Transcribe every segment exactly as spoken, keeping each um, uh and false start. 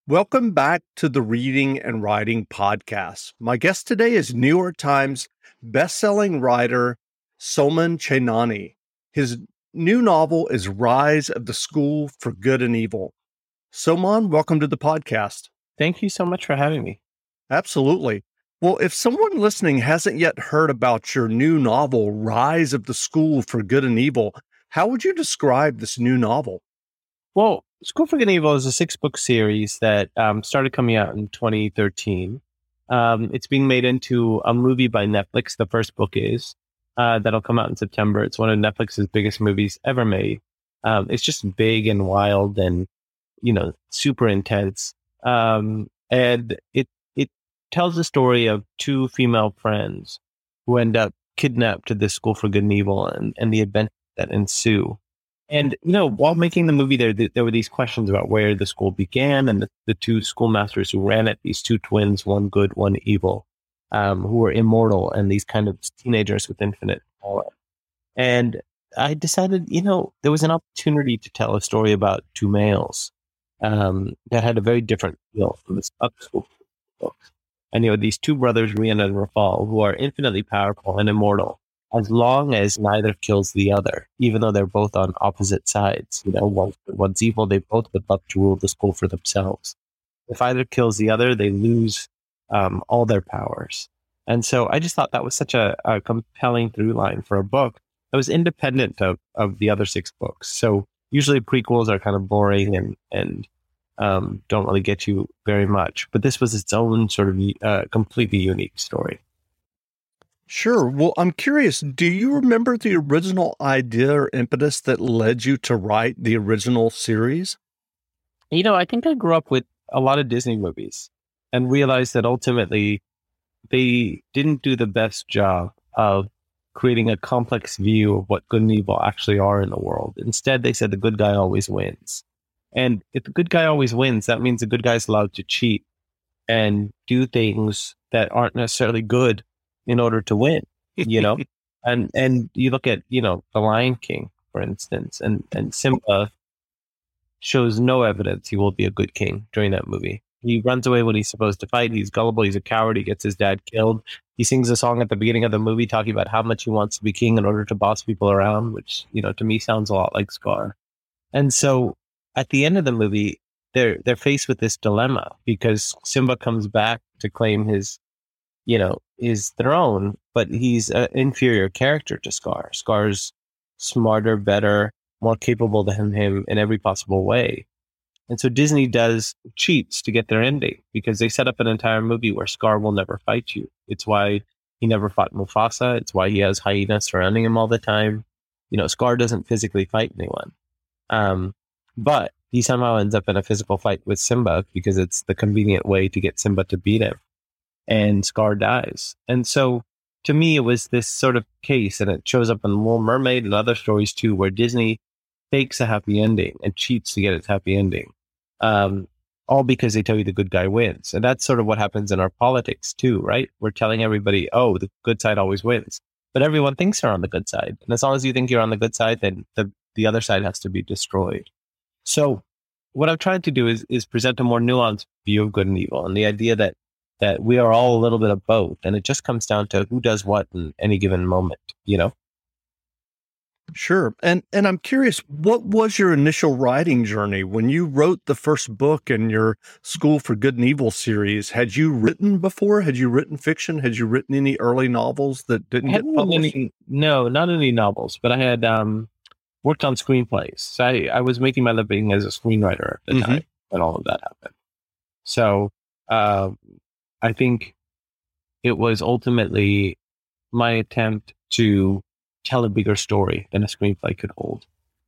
Welcome back to the Reading and Writing Podcast. My guest today is New York Times bestselling writer Soman Chainani. His new novel is Rise of the School for Good and Evil. Soman, welcome to the podcast. Thank you so much for having me. Absolutely. Well, if someone listening hasn't yet heard about your new novel, Rise of the School for Good and Evil, how would you describe this new novel? Well, School for Good and Evil is a six-book series that um, started coming out in twenty thirteen. Um, it's being made into a movie by Netflix. The first book is uh, that'll come out in September. It's one of Netflix's biggest movies ever made. Um, it's just big and wild and, you know, super intense. Um, and it it tells the story of two female friends who end up kidnapped to this School for Good and Evil and, and the adventures that ensue. And, you know, while making the movie, there there were these questions about where the school began, and the, the two schoolmasters who ran it, these two twins, one good, one evil, um, who were immortal, and these kind of teenagers with infinite power. And I decided, you know, there was an opportunity to tell a story about two males um, that had a very different feel from this other school books. And, you know, these two brothers, Rian and Rafal, who are infinitely powerful and immortal, as long as neither kills the other, even though they're both on opposite sides. You know, one, one's evil, they both would love to rule the school for themselves. If either kills the other, they lose um, all their powers. And so I just thought that was such a, a compelling through line for a book that was independent of, of the other six books. So usually prequels are kind of boring and, and um, don't really get you very much. But this was its own sort of uh, completely unique story. Sure. Well, I'm curious, do you remember the original idea or impetus that led you to write the original series? You know, I think I grew up with a lot of Disney movies and realized that ultimately they didn't do the best job of creating a complex view of what good and evil actually are in the world. Instead, they said the good guy always wins. And if the good guy always wins, that means the good guy's allowed to cheat and do things that aren't necessarily good in order to win, you know? and and you look at, you know, The Lion King, for instance, and, and Simba shows no evidence he will be a good king during that movie. He runs away when he's supposed to fight. He's gullible. He's a coward. He gets his dad killed. He sings a song at the beginning of the movie talking about how much he wants to be king in order to boss people around, which, you know, to me sounds a lot like Scar. And so at the end of the movie, they're they're faced with this dilemma because Simba comes back to claim his you know, his throne, but he's an inferior character to Scar. Scar's smarter, better, more capable than him in every possible way. And so Disney does cheats to get their ending because they set up an entire movie where Scar will never fight you. It's why he never fought Mufasa. It's why he has hyenas surrounding him all the time. You know, Scar doesn't physically fight anyone. Um, but he somehow ends up in a physical fight with Simba because it's the convenient way to get Simba to beat him. And Scar dies. And so to me, it was this sort of case, and it shows up in Little Mermaid and other stories too, where Disney fakes a happy ending and cheats to get its happy ending. Um, all because they tell you the good guy wins. And that's sort of what happens in our politics too, right? We're telling everybody, oh, the good side always wins. But everyone thinks they're on the good side. And as long as you think you're on the good side, then the, the other side has to be destroyed. So what I've tried to do is, is present a more nuanced view of good and evil, and the idea that that we are all a little bit of both. And it just comes down to who does what in any given moment, you know? Sure. And and I'm curious, what was your initial writing journey? When you wrote the first book in your School for Good and Evil series, had you written before? Had you written fiction? Had you written any early novels that didn't get published? Any, no, not any novels, but I had um, worked on screenplays. So I, I was making my living as a screenwriter at the mm-hmm. time when all of that happened. So, uh, I think it was ultimately my attempt to tell a bigger story than a screenplay could hold.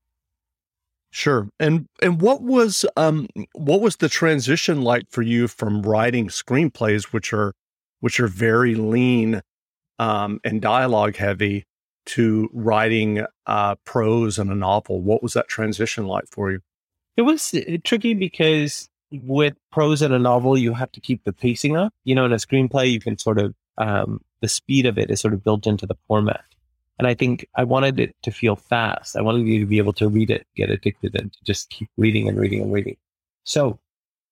Sure. And and what was um what was the transition like for you from writing screenplays, which are which are very lean um, and dialogue heavy, to writing uh, prose and a novel? What was that transition like for you? It was tricky because with prose in a novel, you have to keep the pacing up. You know, in a screenplay, you can sort of, um, the speed of it is sort of built into the format. And I think I wanted it to feel fast. I wanted you to be able to read it, get addicted, and to just keep reading and reading and reading. So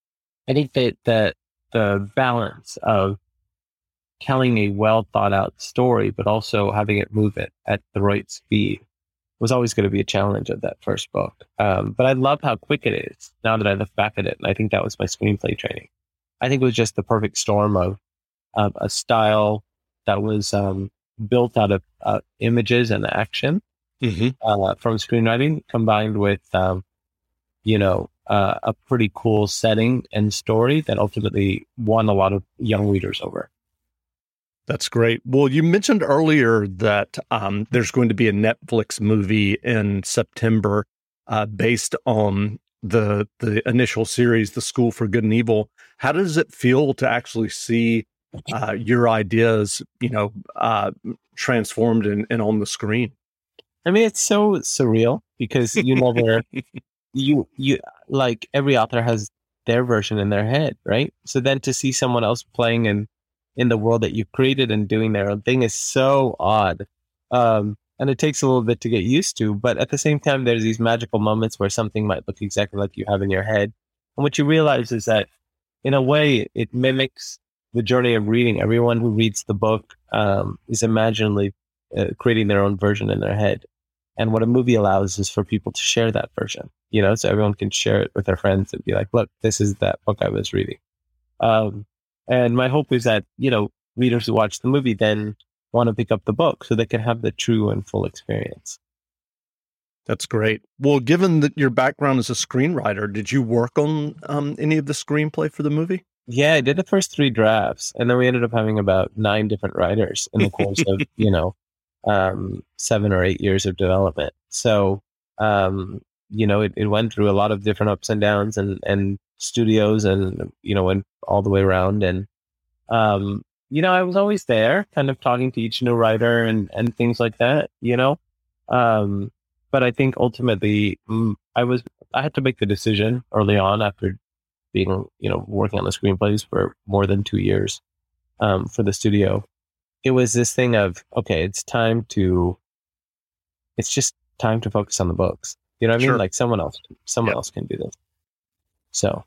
I think that the, the balance of telling a well thought out story, but also having it move it at the right speed was always going to be a challenge of that first book. Um, but I love how quick it is now that I look back at it. And I think that was my screenplay training. I think it was just the perfect storm of, of a style that was um, built out of uh, images and action mm-hmm. uh, from screenwriting combined with, um, you know, uh, a pretty cool setting and story that ultimately won a lot of young readers over. That's great. Well, you mentioned earlier that um, there's going to be a Netflix movie in September uh, based on the the initial series, The School for Good and Evil. How does it feel to actually see uh, your ideas, you know, uh, transformed and, and on the screen? I mean, it's so surreal because you never, you you like every author has their version in their head, right? So then to see someone else playing in in the world that you created and doing their own thing is so odd. Um, and it takes a little bit to get used to, but at the same time, there's these magical moments where something might look exactly like you have in your head. And what you realize is that in a way, it mimics the journey of reading. Everyone who reads the book um, is imaginally uh, creating their own version in their head. And what a movie allows is for people to share that version, you know, so everyone can share it with their friends and be like, look, this is that book I was reading. Um, And my hope is that, you know, readers who watch the movie then want to pick up the book so they can have the true and full experience. That's great. Well, given that your background as a screenwriter, did you work on um, any of the screenplay for the movie? Yeah, I did the first three drafts, and then we ended up having about nine different writers in the course of, you know, um, seven or eight years of development. So, um, you know, it, it went through a lot of different ups and downs and, and studios and, you know, went all the way around. And, um, you know, I was always there kind of talking to each new writer and, and things like that, you know? Um, but I think ultimately mm, I was, I had to make the decision early on after being, you know, working on the screenplays for more than two years, um, for the studio. It was this thing of, okay, it's time to, it's just time to focus on the books. You know what I Sure. mean? Like someone else, someone Yep. else can do this. So.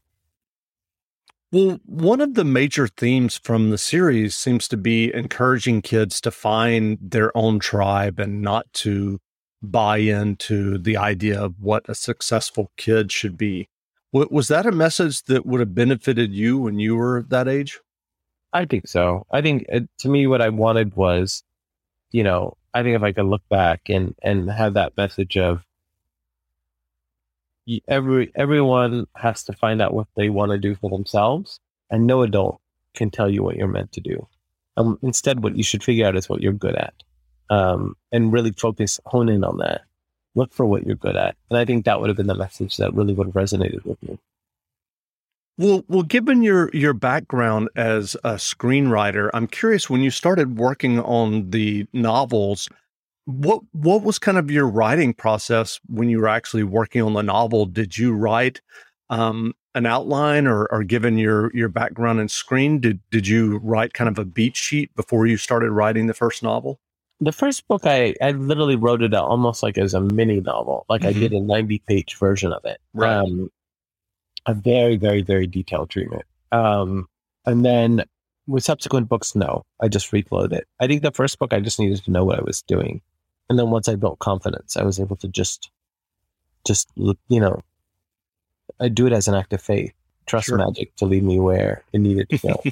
Well, one of the major themes from the series seems to be encouraging kids to find their own tribe and not to buy into the idea of what a successful kid should be. W- was that a message that would have benefited you when you were that age? I think so. I think uh, to me, what I wanted was, you know, I think if I could look back and, and have that message of y- every everyone has to find out what they want to do for themselves, and no adult can tell you what you're meant to do. Um, instead, what you should figure out is what you're good at, um, and really focus, hone in on that. Look for what you're good at, and I think that would have been the message that really would have resonated with me. Well, well, given your your background as a screenwriter, I'm curious, when you started working on the novels, what what was kind of your writing process when you were actually working on the novel? Did you write um, an outline, or, or given your your background in screen, did did you write kind of a beat sheet before you started writing the first novel? The first book, I, I literally wrote it out almost like as a mini novel, like I did a ninety page version of it. Right. Um, a very, very, very detailed treatment. Um, and then with subsequent books, no, I just reflowed it. I think the first book, I just needed to know what I was doing. And then once I built confidence, I was able to just, just, you know, I do it as an act of faith, trust Sure. magic to lead me where it needed to go.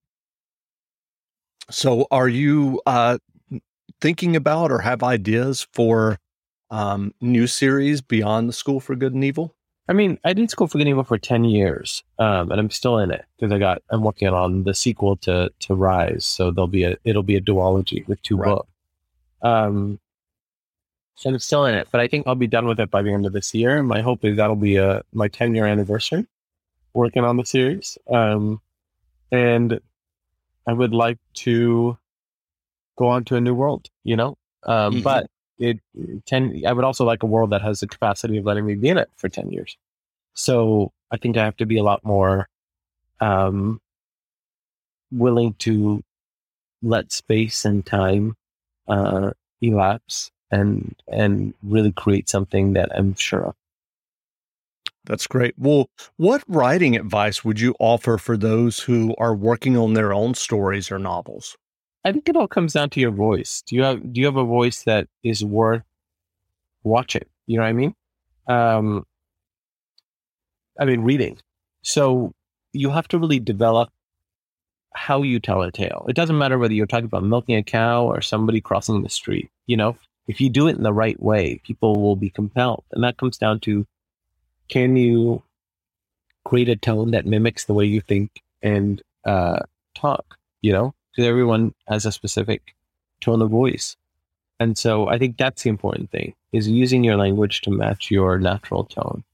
So are you uh, thinking about or have ideas for um, new series beyond The School for Good and Evil? I mean, I did School for Good and Evil for ten years, um, and I'm still in it because I got, I'm working on the sequel to, to Rise. So there'll be a, it'll be a duology with two Right. books. Um, so I'm still in it, but I think I'll be done with it by the end of this year. My hope is that'll be a, my ten year anniversary working on the series. Um, and I would like to go on to a new world, you know, um, Mhm. but it ten, I would also like a world that has the capacity of letting me be in it for ten years. So I think I have to be a lot more um, willing to let space and time uh, elapse and and really create something that I'm sure of. That's great. Well, what writing advice would you offer for those who are working on their own stories or novels? I think it all comes down to your voice. Do you have do you have a voice that is worth watching? You know what I mean? Um, I mean, reading. So you have to really develop how you tell a tale. It doesn't matter whether you're talking about milking a cow or somebody crossing the street. You know, if you do it in the right way, people will be compelled. And that comes down to, can you create a tone that mimics the way you think and uh, talk, you know? Because everyone has a specific tone of voice. And so I think that's the important thing, is using your language to match your natural tone.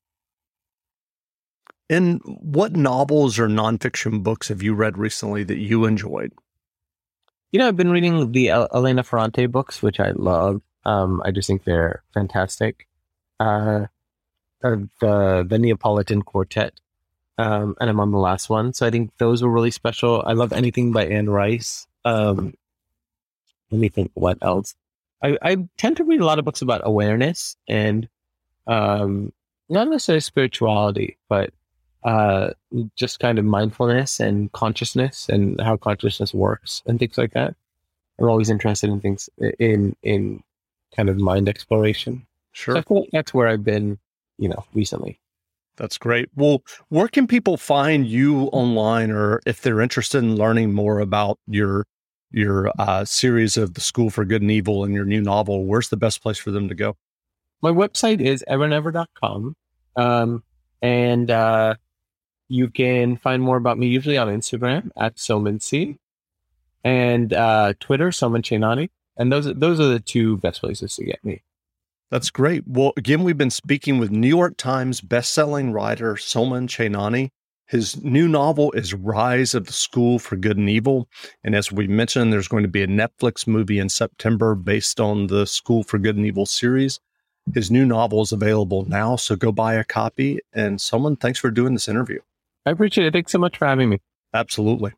And what novels or nonfiction books have you read recently that you enjoyed? You know, I've been reading the Elena Ferrante books, which I love. Um, I just think they're fantastic. Uh, the, the Neapolitan Quartet. Um, and I'm on the last one. So I think those were really special. I love anything by Anne Rice. Um, let me think what else. I, I tend to read a lot of books about awareness and um, not necessarily spirituality, but uh, just kind of mindfulness and consciousness and how consciousness works and things like that. I'm always interested in things in in kind of mind exploration. Sure. So I feel like that's where I've been, you know, recently. That's great. Well, where can people find you online, or if they're interested in learning more about your your uh, series of The School for Good and Evil and your new novel, where's the best place for them to go? My website is ever never dot com. Um, and uh, you can find more about me usually on Instagram at Somanc and uh, Twitter, Soman Chainani. And those, those are the two best places to get me. That's great. Well, again, we've been speaking with New York Times bestselling writer Soman Chainani. His new novel is Rise of the School for Good and Evil. And as we mentioned, there's going to be a Netflix movie in September based on the School for Good and Evil series. His new novel is available now, so go buy a copy. And Soman, thanks for doing this interview. I appreciate it. Thanks so much for having me. Absolutely.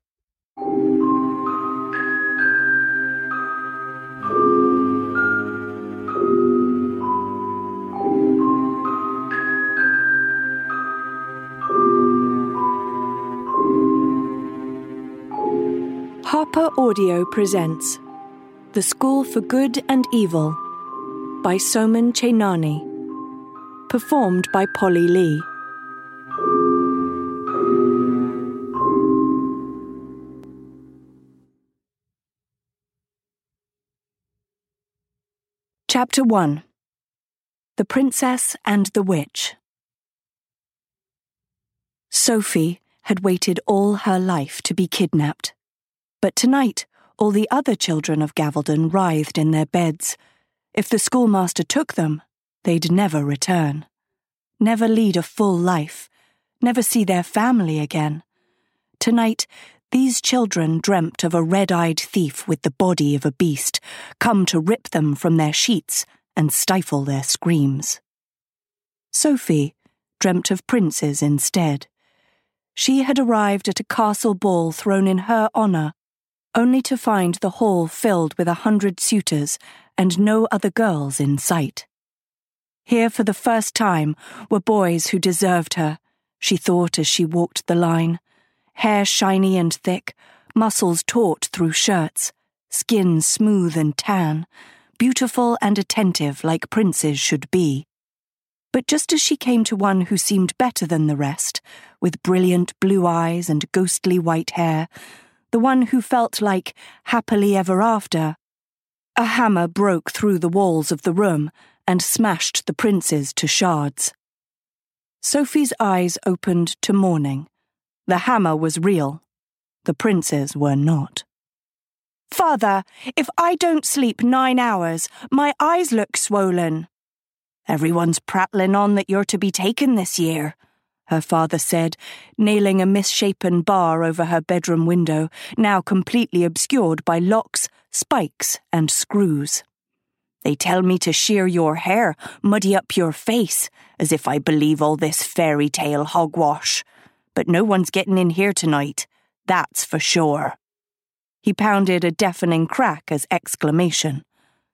Harper Audio presents The School for Good and Evil by Soman Chainani, performed by Polly Lee. Chapter one. The Princess and the Witch. Sophie had waited all her life to be kidnapped. But tonight, all the other children of Gavaldon writhed in their beds. If the schoolmaster took them, they'd never return. Never lead a full life. Never see their family again. Tonight, these children dreamt of a red-eyed thief with the body of a beast, come to rip them from their sheets and stifle their screams. Sophie dreamt of princes instead. She had arrived at a castle ball thrown in her honour, only to find the hall filled with a hundred suitors and no other girls in sight. Here for the first time were boys who deserved her, she thought as she walked the line. Hair shiny and thick, muscles taut through shirts, skin smooth and tan, beautiful and attentive like princes should be. But just as she came to one who seemed better than the rest, with brilliant blue eyes and ghostly white hair, the one who felt like happily ever after, a hammer broke through the walls of the room and smashed the princes to shards. Sophie's eyes opened to morning. The hammer was real. The princes were not. "Father, if I don't sleep nine hours, my eyes look swollen." "Everyone's prattling on that you're to be taken this year," her father said, nailing a misshapen bar over her bedroom window, now completely obscured by locks, spikes, and screws. "They tell me to shear your hair, muddy up your face, as if I believe all this fairy tale hogwash. But no one's getting in here tonight, that's for sure." He pounded a deafening crack as exclamation.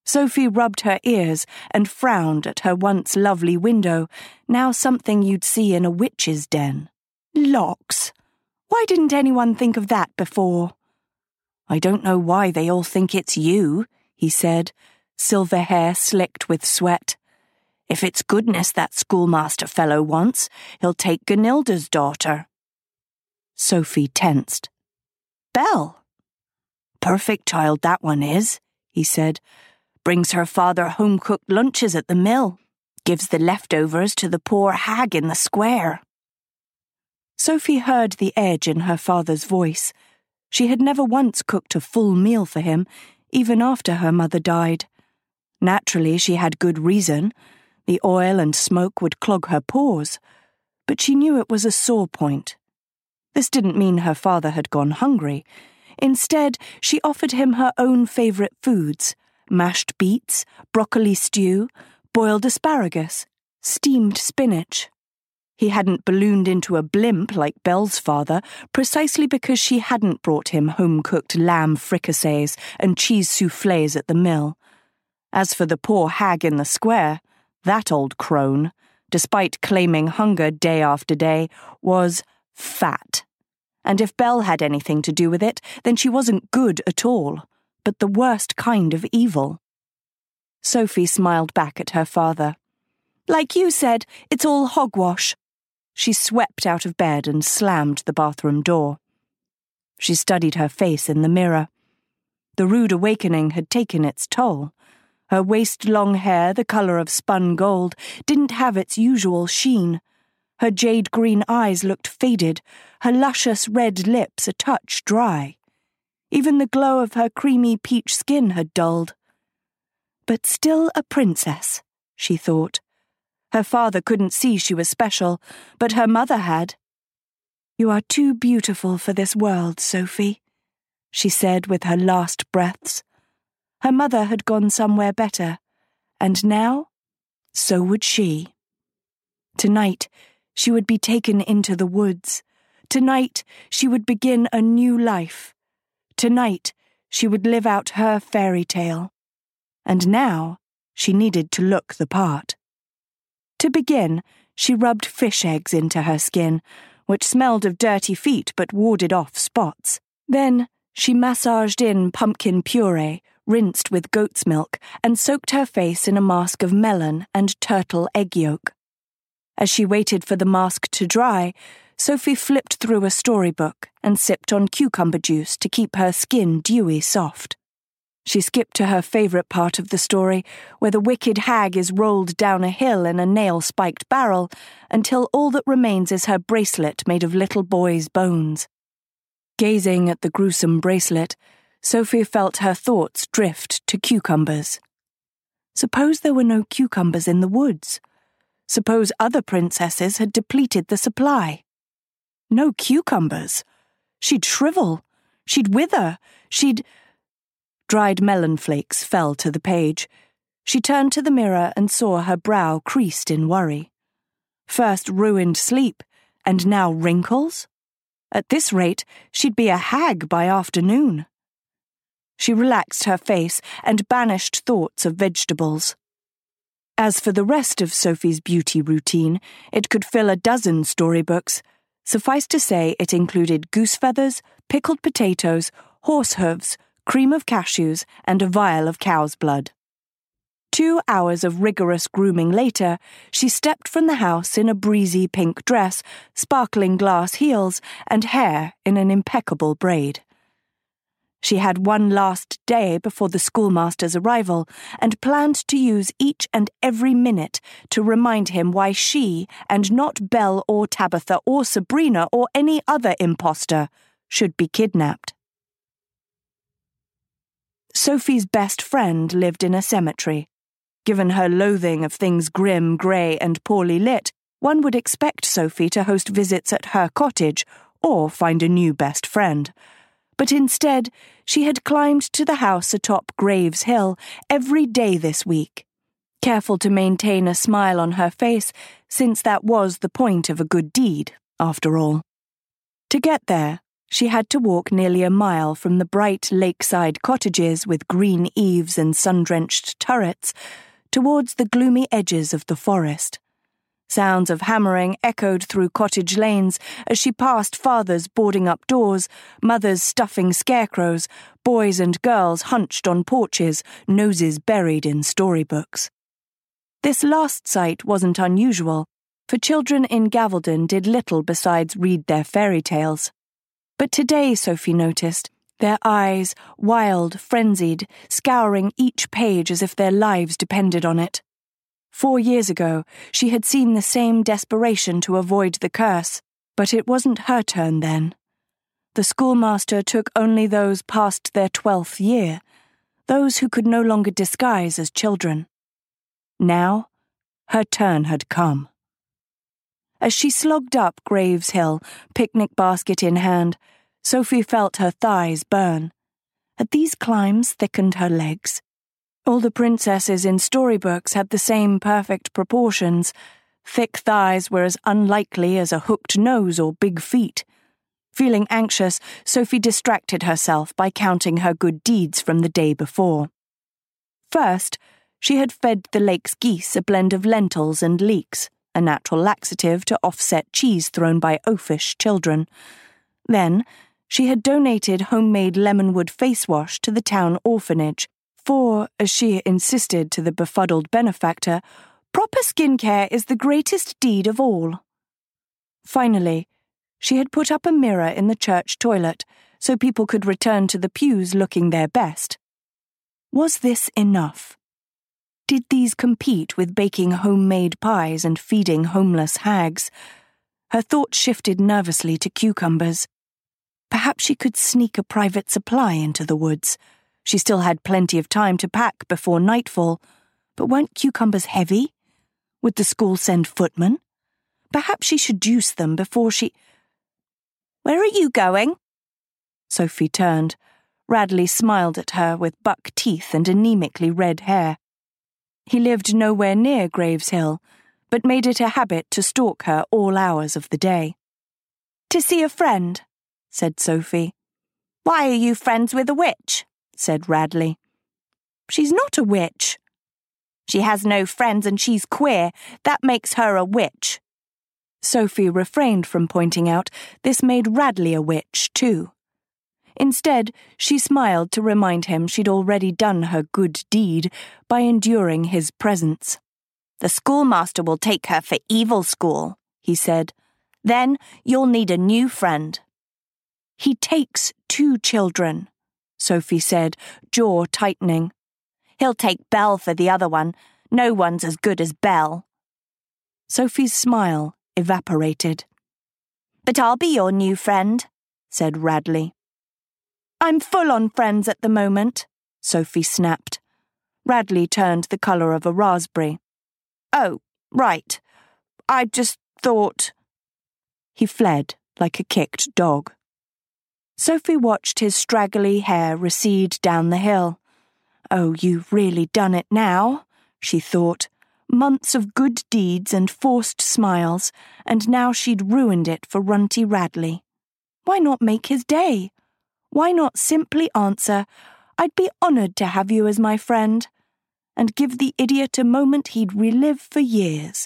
Sophie rubbed her ears and frowned at her once lovely window, now something you'd see in a witch's den. Locks! Why didn't anyone think of that before? I don't know why they all think it's you, he said, silver hair slicked with sweat. If it's goodness that schoolmaster fellow wants, he'll take Gunilda's daughter. Sophie tensed. Belle? Perfect child that one is, he said. Brings her father home-cooked lunches at the mill. Gives the leftovers to the poor hag in the square. Sophie heard the edge in her father's voice. She had never once cooked a full meal for him, even after her mother died. Naturally, she had good reason. The oil and smoke would clog her pores. But she knew it was a sore point. This didn't mean her father had gone hungry. Instead, she offered him her own favourite foods, mashed beets, broccoli stew, boiled asparagus, steamed spinach. He hadn't ballooned into a blimp like Belle's father, precisely because she hadn't brought him home-cooked lamb fricassees and cheese soufflés at the mill. As for the poor hag in the square, that old crone, despite claiming hunger day after day, was fat. And if Belle had anything to do with it, then she wasn't good at all, but the worst kind of evil. Sophie smiled back at her father. Like you said, it's all hogwash. She swept out of bed and slammed the bathroom door. She studied her face in the mirror. The rude awakening had taken its toll. Her waist-long hair, the colour of spun gold, didn't have its usual sheen. Her jade-green eyes looked faded, her luscious red lips a touch dry. Even the glow of her creamy peach skin had dulled. But still a princess, she thought. Her father couldn't see she was special, but her mother had. You are too beautiful for this world, Sophie, she said with her last breaths. Her mother had gone somewhere better, and now, so would she. Tonight, she would be taken into the woods. Tonight, she would begin a new life. Tonight, she would live out her fairy tale. And now, she needed to look the part. To begin, she rubbed fish eggs into her skin, which smelled of dirty feet but warded off spots. Then, she massaged in pumpkin puree, rinsed with goat's milk, and soaked her face in a mask of melon and turtle egg yolk. As she waited for the mask to dry, Sophie flipped through a storybook and sipped on cucumber juice to keep her skin dewy soft. She skipped to her favourite part of the story, where the wicked hag is rolled down a hill in a nail-spiked barrel, until all that remains is her bracelet made of little boys' bones. Gazing at the gruesome bracelet, Sophie felt her thoughts drift to cucumbers. Suppose there were no cucumbers in the woods? Suppose other princesses had depleted the supply? No cucumbers. She'd shrivel. She'd wither. She'd... Dried melon flakes fell to the page. She turned to the mirror and saw her brow creased in worry. First ruined sleep, and now wrinkles? At this rate, she'd be a hag by afternoon. She relaxed her face and banished thoughts of vegetables. As for the rest of Sophie's beauty routine, it could fill a dozen storybooks. Suffice to say, it included goose feathers, pickled potatoes, horse hooves, cream of cashews, and a vial of cow's blood. Two hours of rigorous grooming later, she stepped from the house in a breezy pink dress, sparkling glass heels, and hair in an impeccable braid. She had one last day before the schoolmaster's arrival, and planned to use each and every minute to remind him why she, and not Belle or Tabitha or Sabrina or any other imposter, should be kidnapped. Sophie's best friend lived in a cemetery. Given her loathing of things grim, grey, and poorly lit, one would expect Sophie to host visits at her cottage or find a new best friend. But instead, she had climbed to the house atop Graves Hill every day this week, careful to maintain a smile on her face, since that was the point of a good deed, after all. To get there, She had to walk nearly a mile from the bright lakeside cottages with green eaves and sun-drenched turrets towards the gloomy edges of the forest. Sounds of hammering echoed through cottage lanes as she passed fathers boarding up doors, mothers stuffing scarecrows, boys and girls hunched on porches, noses buried in storybooks. This last sight wasn't unusual, for children in Gavaldon did little besides read their fairy tales. But today, Sophie noticed, their eyes, wild, frenzied, scouring each page as if their lives depended on it. Four years ago, she had seen the same desperation to avoid the curse, but it wasn't her turn then. The schoolmaster took only those past their twelfth year, those who could no longer disguise as children. Now, her turn had come. As she slogged up Graves Hill, picnic basket in hand, Sophie felt her thighs burn. Had these climbs thickened her legs? All the princesses in storybooks had the same perfect proportions. Thick thighs were as unlikely as a hooked nose or big feet. Feeling anxious, Sophie distracted herself by counting her good deeds from the day before. First, she had fed the lake's geese a blend of lentils and leeks, a natural laxative to offset cheese thrown by oafish children. Then, she had donated homemade lemonwood face wash to the town orphanage, for, as she insisted to the befuddled benefactor, proper skincare is the greatest deed of all. Finally, she had put up a mirror in the church toilet so people could return to the pews looking their best. Was this enough? Did these compete with baking homemade pies and feeding homeless hags? Her thoughts shifted nervously to cucumbers. Perhaps she could sneak a private supply into the woods. She still had plenty of time to pack before nightfall, but weren't cucumbers heavy? Would the school send footmen? Perhaps she should juice them before she... "Where are you going?" Sophie turned. Radley smiled at her with buck teeth and anemically red hair. He lived nowhere near Graves Hill, but made it a habit to stalk her all hours of the day. "To see a friend," said Sophie. "Why are you friends with a witch?" said Radley. "She's not a witch." "She has no friends and she's queer. That makes her a witch." Sophie refrained from pointing out this made Radley a witch, too. Instead, she smiled to remind him she'd already done her good deed by enduring his presence. "The schoolmaster will take her for evil school," he said. "Then you'll need a new friend." "He takes two children," Sophie said, jaw tightening. "He'll take Belle for the other one. No one's as good as Belle." Sophie's smile evaporated. "But I'll be your new friend," said Radley. "I'm full on friends at the moment," Sophie snapped. Radley turned the colour of a raspberry. "Oh, right. I just thought..." He fled like a kicked dog. Sophie watched his straggly hair recede down the hill. "Oh, you've really done it now," she thought. Months of good deeds and forced smiles, and now she'd ruined it for Runty Radley. Why not make his day? Why not simply answer, "I'd be honoured to have you as my friend," and give the idiot a moment he'd relive for years?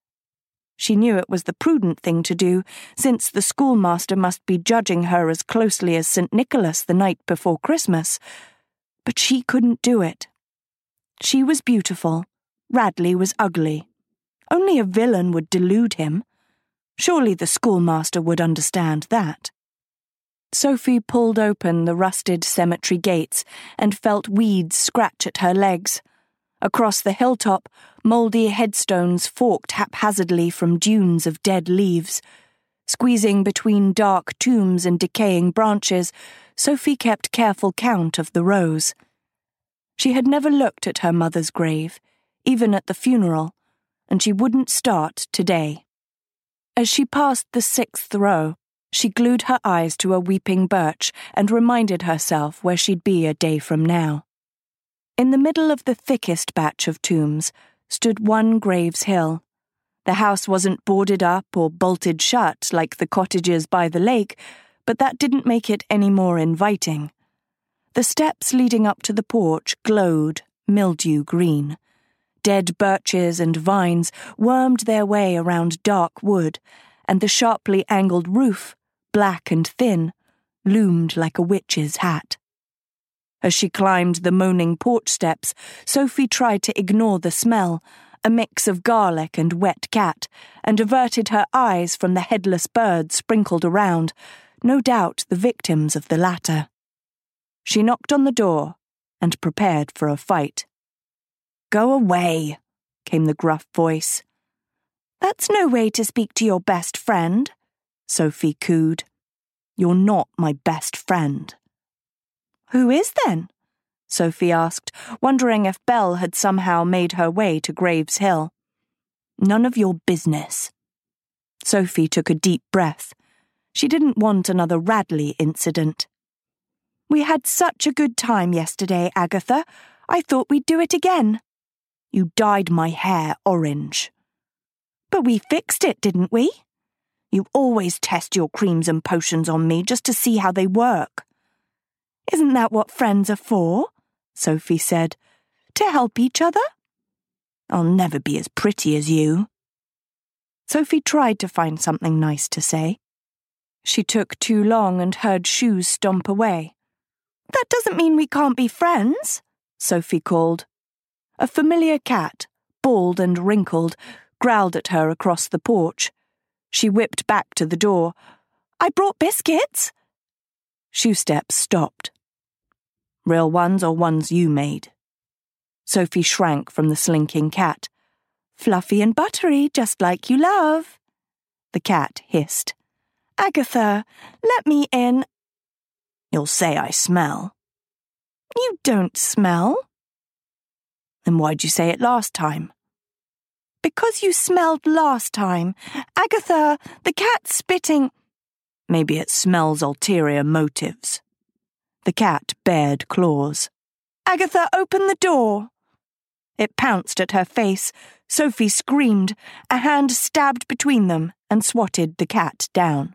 She knew it was the prudent thing to do, since the schoolmaster must be judging her as closely as Saint Nicholas the night before Christmas. But she couldn't do it. She was beautiful. Radley was ugly. Only a villain would delude him. Surely the schoolmaster would understand that. Sophie pulled open the rusted cemetery gates and felt weeds scratch at her legs. Across the hilltop, mouldy headstones forked haphazardly from dunes of dead leaves. Squeezing between dark tombs and decaying branches, Sophie kept careful count of the rows. She had never looked at her mother's grave, even at the funeral, and she wouldn't start today. As she passed the sixth row, she glued her eyes to a weeping birch and reminded herself where she'd be a day from now. In the middle of the thickest batch of tombs stood one Graves Hill. The house wasn't boarded up or bolted shut like the cottages by the lake, but that didn't make it any more inviting. The steps leading up to the porch glowed mildew green. Dead birches and vines wormed their way around dark wood, and the sharply angled roof, black and thin, loomed like a witch's hat. As she climbed the moaning porch steps, Sophie tried to ignore the smell, a mix of garlic and wet cat, and averted her eyes from the headless birds sprinkled around, no doubt the victims of the latter. She knocked on the door and prepared for a fight. "Go away," came the gruff voice. "That's no way to speak to your best friend," Sophie cooed. "You're not my best friend." "Who is then?" Sophie asked, wondering if Belle had somehow made her way to Graves Hill. "None of your business." Sophie took a deep breath. She didn't want another Radley incident. "We had such a good time yesterday, Agatha. I thought we'd do it again." "You dyed my hair orange." "But we fixed it, didn't we?" "You always test your creams and potions on me just to see how they work." "Isn't that what friends are for?" Sophie said. "To help each other?" "I'll never be as pretty as you." Sophie tried to find something nice to say. She took too long and heard shoes stomp away. "That doesn't mean we can't be friends," Sophie called. A familiar cat, bald and wrinkled, growled at her across the porch. She whipped back to the door. "I brought biscuits." Shoesteps stopped. "Real ones or ones you made?" Sophie shrank from the slinking cat. "Fluffy and buttery, just like you love." The cat hissed. "Agatha, let me in." "You'll say I smell." "You don't smell." "Then why'd you say it last time?" "Because you smelled last time. Agatha, the cat's spitting." "Maybe it smells ulterior motives." The cat bared claws. "Agatha, open the door." It pounced at her face. Sophie screamed. A hand stabbed between them and swatted the cat down.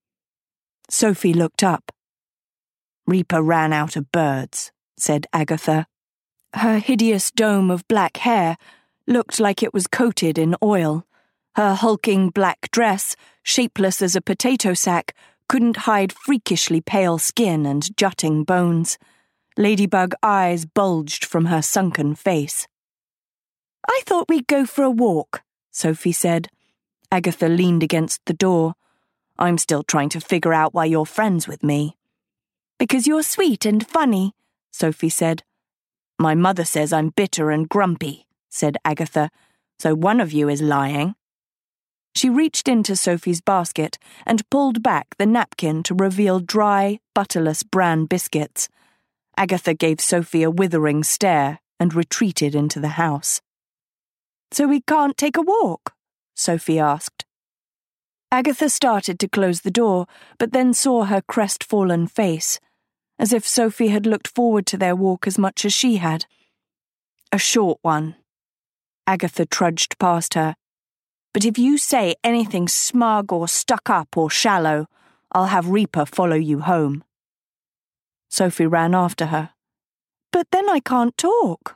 Sophie looked up. "Reaper ran out of birds," said Agatha. Her hideous dome of black hair looked like it was coated in oil. Her hulking black dress, shapeless as a potato sack, couldn't hide freakishly pale skin and jutting bones. Ladybug eyes bulged from her sunken face. "I thought we'd go for a walk," Sophie said. Agatha leaned against the door. "I'm still trying to figure out why you're friends with me." "Because you're sweet and funny," Sophie said. "My mother says I'm bitter and grumpy," said Agatha, "so one of you is lying." She reached into Sophie's basket and pulled back the napkin to reveal dry, butterless bran biscuits. Agatha gave Sophie a withering stare and retreated into the house. "So we can't take a walk?" Sophie asked. Agatha started to close the door, but then saw her crestfallen face, as if Sophie had looked forward to their walk as much as she had. "A short one." Agatha trudged past her. "But if you say anything smug or stuck up or shallow, I'll have Reaper follow you home." Sophie ran after her. "But then I can't talk."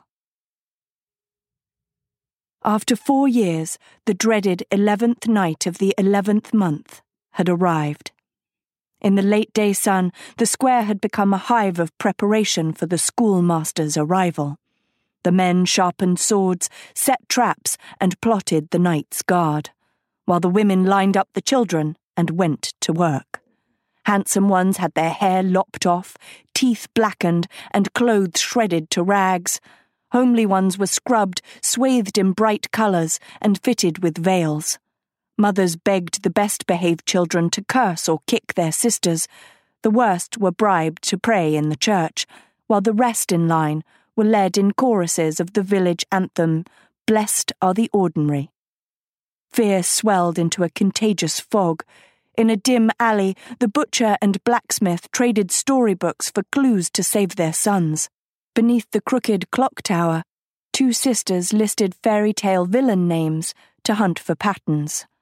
After four years, the dreaded eleventh night of the eleventh month had arrived. In the late-day sun, the square had become a hive of preparation for the schoolmaster's arrival. The men sharpened swords, set traps, and plotted the night's guard, while the women lined up the children and went to work. Handsome ones had their hair lopped off, teeth blackened, and clothes shredded to rags. Homely ones were scrubbed, swathed in bright colours, and fitted with veils. Mothers begged the best-behaved children to curse or kick their sisters. The worst were bribed to pray in the church, while the rest in line were led in choruses of the village anthem, "Blessed are the ordinary." Fear swelled into a contagious fog. In a dim alley, the butcher and blacksmith traded storybooks for clues to save their sons. Beneath the crooked clock tower, two sisters listed fairy tale villain names to hunt for patterns.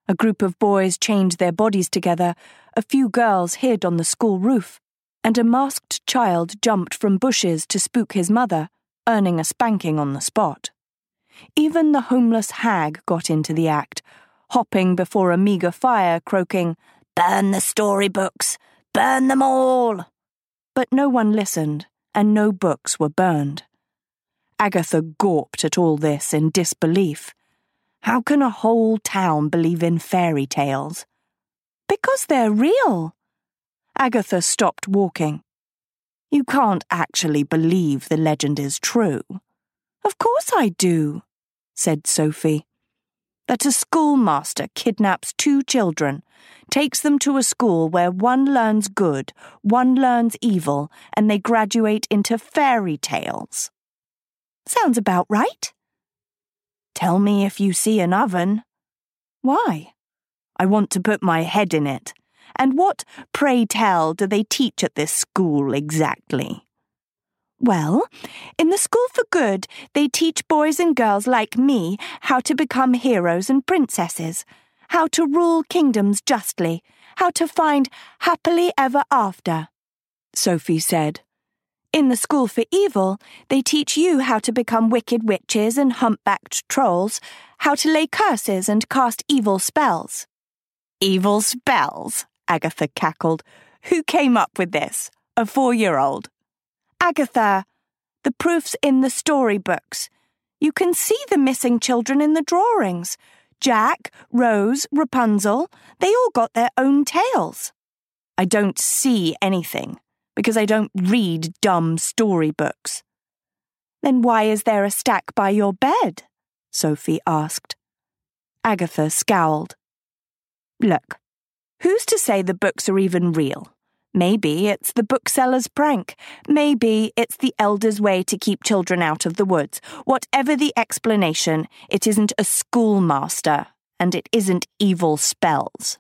A group of boys chained their bodies together, a few girls hid on the school roof, and a masked child jumped from bushes to spook his mother, earning a spanking on the spot. Even the homeless hag got into the act, hopping before a meagre fire, croaking, "Burn the storybooks! Burn them all!" But no one listened, and no books were burned. Agatha gawped at all this in disbelief. How can a whole town believe in fairy tales? Because they're real. Agatha stopped walking. You can't actually believe the legend is true. Of course I do, said Sophie. That a schoolmaster kidnaps two children, takes them to a school where one learns good, one learns evil, and they graduate into fairy tales. Sounds about right. Tell me if you see an oven. Why? I want to put my head in it. And what, pray tell, do they teach at this school exactly? Well, in the School for Good, they teach boys and girls like me how to become heroes and princesses, how to rule kingdoms justly, how to find happily ever after, Sophie said. In the School for Evil, they teach you how to become wicked witches and humpbacked trolls, how to lay curses and cast evil spells. Evil spells, Agatha cackled. Who came up with this? A four-year-old? Agatha, the proof's in the storybooks. You can see the missing children in the drawings. Jack, Rose, Rapunzel, they all got their own tales. I don't see anything, because I don't read dumb storybooks. Then why is there a stack by your bed? Sophie asked. Agatha scowled. Look, who's to say the books are even real? Maybe it's the bookseller's prank. Maybe it's the elder's way to keep children out of the woods. Whatever the explanation, it isn't a schoolmaster, and it isn't evil spells.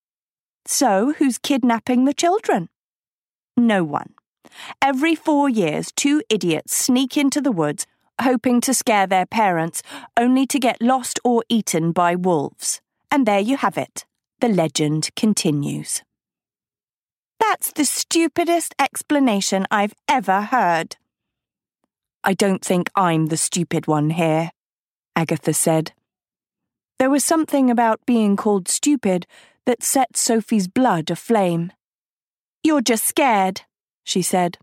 So who's kidnapping the children? No one. Every four years, two idiots sneak into the woods, hoping to scare their parents, only to get lost or eaten by wolves. And there you have it. The legend continues. That's the stupidest explanation I've ever heard. I don't think I'm the stupid one here, Agatha said. There was something about being called stupid that set Sophie's blood aflame. You're just scared, she said.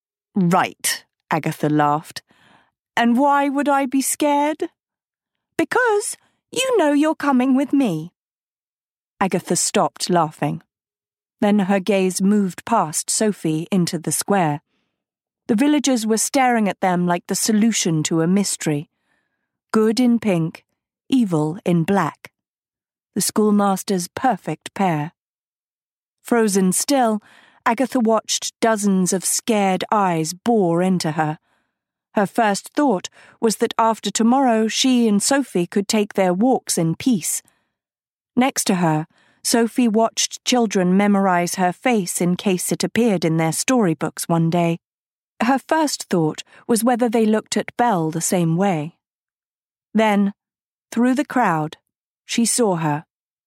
Right, Agatha laughed. And why would I be scared? Because you know you're coming with me. Agatha stopped laughing. Then her gaze moved past Sophie into the square. The villagers were staring at them like the solution to a mystery. Good in pink, evil in black. The schoolmaster's perfect pair. Frozen still, Agatha watched dozens of scared eyes bore into her. Her first thought was that after tomorrow she and Sophie could take their walks in peace. Next to her, Sophie watched children memorize her face in case it appeared in their storybooks one day. Her first thought was whether they looked at Belle the same way. Then, through the crowd, she saw her.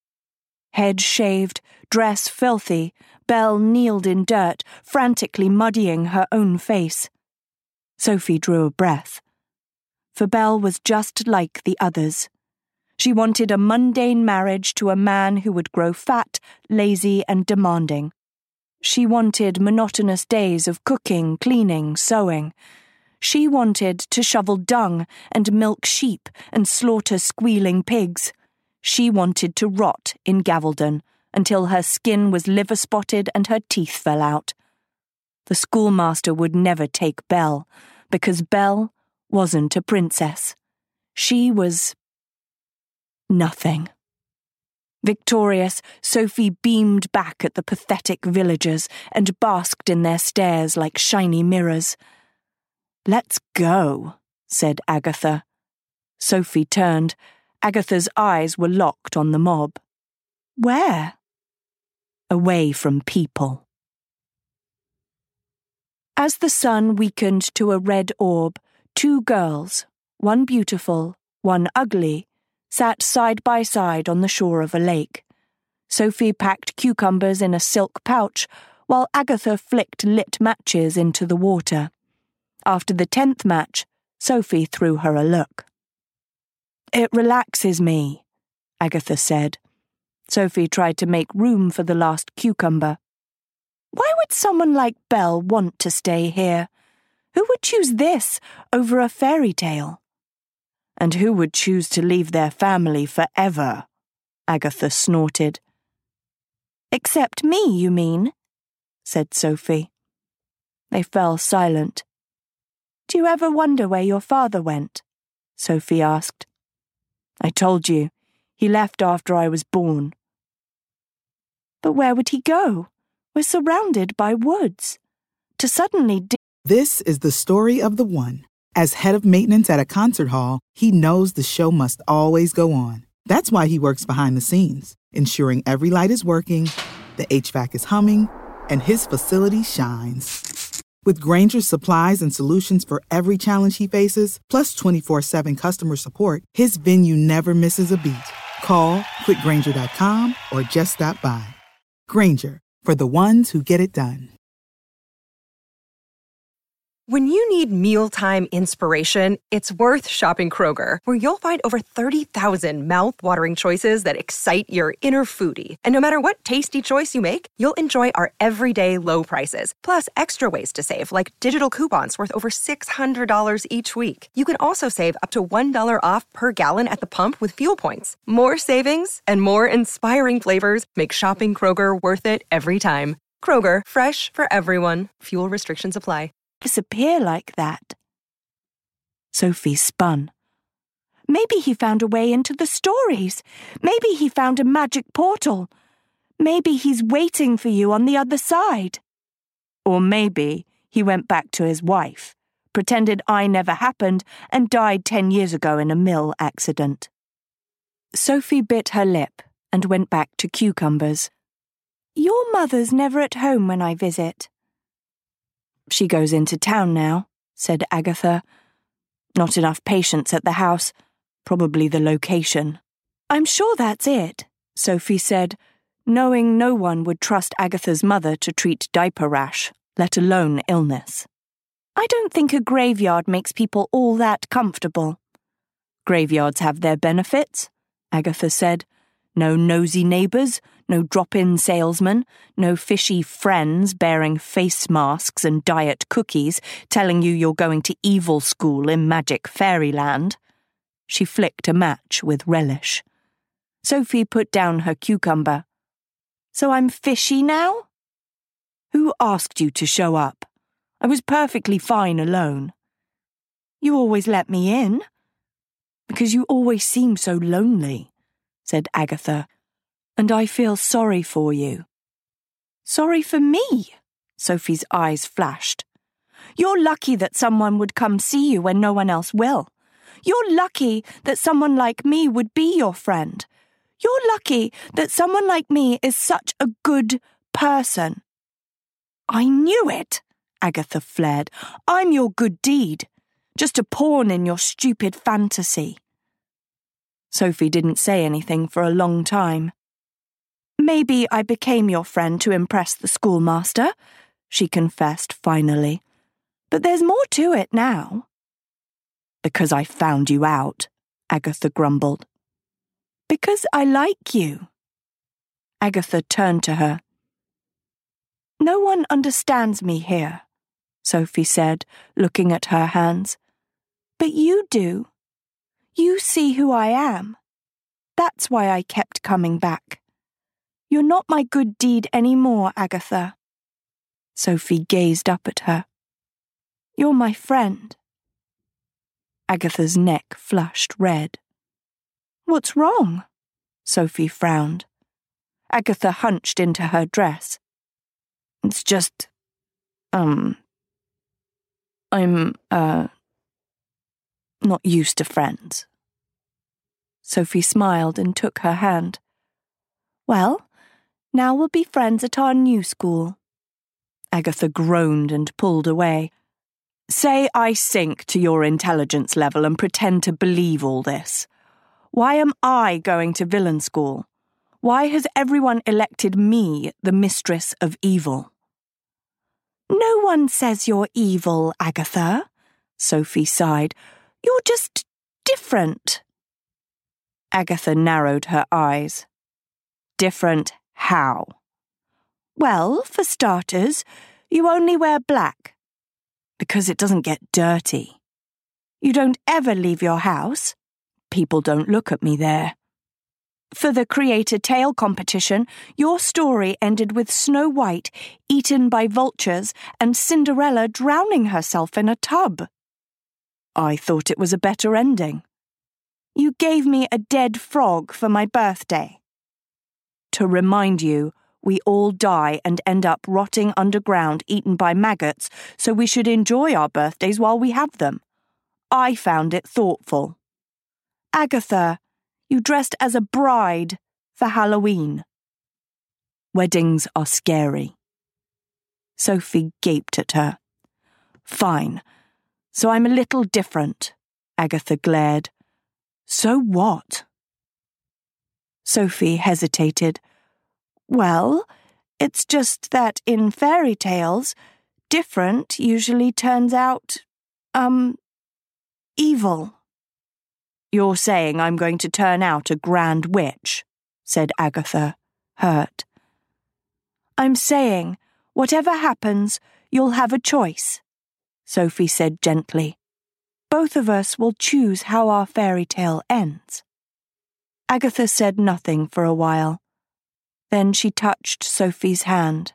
Head shaved, dress filthy, Belle kneeled in dirt, frantically muddying her own face. Sophie drew a breath. For Belle was just like the others. She wanted a mundane marriage to a man who would grow fat, lazy, and demanding. She wanted monotonous days of cooking, cleaning, sewing. She wanted to shovel dung and milk sheep and slaughter squealing pigs. She wanted to rot in Gavaldon until her skin was liver-spotted and her teeth fell out. The schoolmaster would never take Belle, because Belle wasn't a princess. She was nothing. Victorious, Sophie beamed back at the pathetic villagers and basked in their stares like shiny mirrors. Let's go, said Agatha. Sophie turned. Agatha's eyes were locked on the mob. Where? Away from people. As the sun weakened to a red orb, two girls, one beautiful, one ugly, sat side by side on the shore of a lake. Sophie packed cucumbers in a silk pouch, while Agatha flicked lit matches into the water. After the tenth match, Sophie threw her a look. "It relaxes me," Agatha said. Sophie tried to make room for the last cucumber. "Why would someone like Belle want to stay here? Who would choose this over a fairy tale? And who would choose to leave their family forever?" Agatha snorted. "Except me, you mean?" said Sophie. They fell silent. "Do you ever wonder where your father went?" Sophie asked. "I told you, he left after I was born." "But where would he go? We're surrounded by woods. To suddenly di- This is the story of the one. As head of maintenance at a concert hall, he knows the show must always go on. That's why he works behind the scenes, ensuring every light is working, the H V A C is humming, and his facility shines. With Grainger's supplies and solutions for every challenge he faces, plus twenty-four seven customer support, his venue never misses a beat. Call quick grainger dot com or just stop by. Grainger, for the ones who get it done. When you need mealtime inspiration, it's worth shopping Kroger, where you'll find over thirty thousand mouth-watering choices that excite your inner foodie. And no matter what tasty choice you make, you'll enjoy our everyday low prices, plus extra ways to save, like digital coupons worth over six hundred dollars each week. You can also save up to one dollar off per gallon at the pump with fuel points. More savings and more inspiring flavors make shopping Kroger worth it every time. Kroger, fresh for everyone. Fuel restrictions apply. Disappear like that. Sophie spun. Maybe he found a way into the stories. Maybe he found a magic portal. Maybe he's waiting for you on the other side. Or maybe he went back to his wife, pretended I never happened, and died ten years ago in a mill accident. Sophie bit her lip and went back to cucumbers. "Your mother's never at home when I visit." "She goes into town now," said Agatha. "Not enough patience at the house. Probably the location." "I'm sure that's it," Sophie said, knowing no one would trust Agatha's mother to treat diaper rash, let alone illness. "I don't think a graveyard makes people all that comfortable." "Graveyards have their benefits," Agatha said. "No nosy neighbours, no drop-in salesmen, no fishy friends bearing face masks and diet cookies telling you you're going to evil school in magic fairyland." She flicked a match with relish. Sophie put down her cucumber. "So I'm fishy now?" "Who asked you to show up? I was perfectly fine alone." "You always let me in." "Because you always seem so lonely," said Agatha, "and I feel sorry for you." "Sorry for me?" Sophie's eyes flashed. "You're lucky that someone would come see you when no one else will. You're lucky that someone like me would be your friend. You're lucky that someone like me is such a good person." "I knew it," Agatha flared. "I'm your good deed, just a pawn in your stupid fantasy." Sophie didn't say anything for a long time. "Maybe I became your friend to impress the schoolmaster," she confessed finally. "But there's more to it now." "Because I found you out," Agatha grumbled. "Because I like you." Agatha turned to her. "No one understands me here," Sophie said, looking at her hands. "But you do. You see who I am. That's why I kept coming back. You're not my good deed anymore, Agatha." Sophie gazed up at her. "You're my friend." Agatha's neck flushed red. "What's wrong?" Sophie frowned. Agatha hunched into her dress. "It's just, um, I'm, uh, not used to friends." Sophie smiled and took her hand. "Well, now we'll be friends at our new school." Agatha groaned and pulled away. "Say I sink to your intelligence level and pretend to believe all this. Why am I going to villain school? Why has everyone elected me the mistress of evil? No one says you're evil, Agatha, Sophie sighed. You're just different. Agatha narrowed her eyes. Different how? Well, for starters, you only wear black. Because it doesn't get dirty. You don't ever leave your house. People don't look at me there. For the Create a Tale competition, your story ended with Snow White eaten by vultures and Cinderella drowning herself in a tub. I thought it was a better ending. You gave me a dead frog for my birthday. To remind you, we all die and end up rotting underground eaten by maggots, so we should enjoy our birthdays while we have them. I found it thoughtful. Agatha, you dressed as a bride for Halloween. Weddings are scary. Sophie gaped at her. Fine. So I'm a little different, Agatha glared. So what? Sophie hesitated. Well, it's just that in fairy tales, different usually turns out, um, evil. You're saying I'm going to turn out a grand witch, said Agatha, hurt. I'm saying, whatever happens, you'll have a choice, Sophie said gently. Both of us will choose how our fairy tale ends. Agatha said nothing for a while. Then she touched Sophie's hand.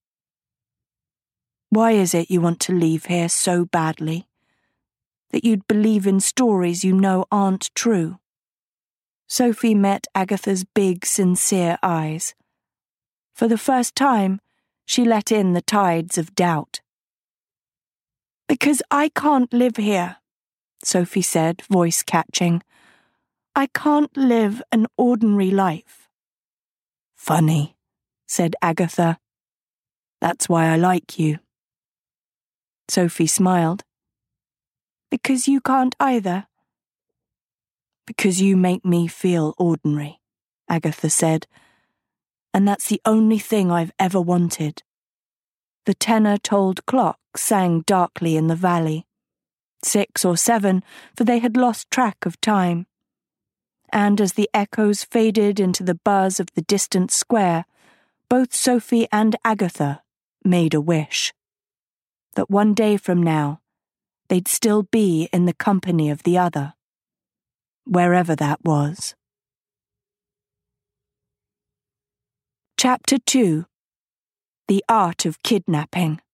Why is it you want to leave here so badly? That you'd believe in stories you know aren't true? Sophie met Agatha's big, sincere eyes. For the first time, she let in the tides of doubt. Because I can't live here, Sophie said, voice catching. I can't live an ordinary life. Funny, said Agatha. That's why I like you. Sophie smiled. Because you can't either. Because you make me feel ordinary, Agatha said. And that's the only thing I've ever wanted. The tenor-tolled clock sang darkly in the valley. Six or seven, for they had lost track of time. And as the echoes faded into the buzz of the distant square, both Sophie and Agatha made a wish. That one day from now, they'd still be in the company of the other, wherever that was. Chapter two. The Art of Kidnapping.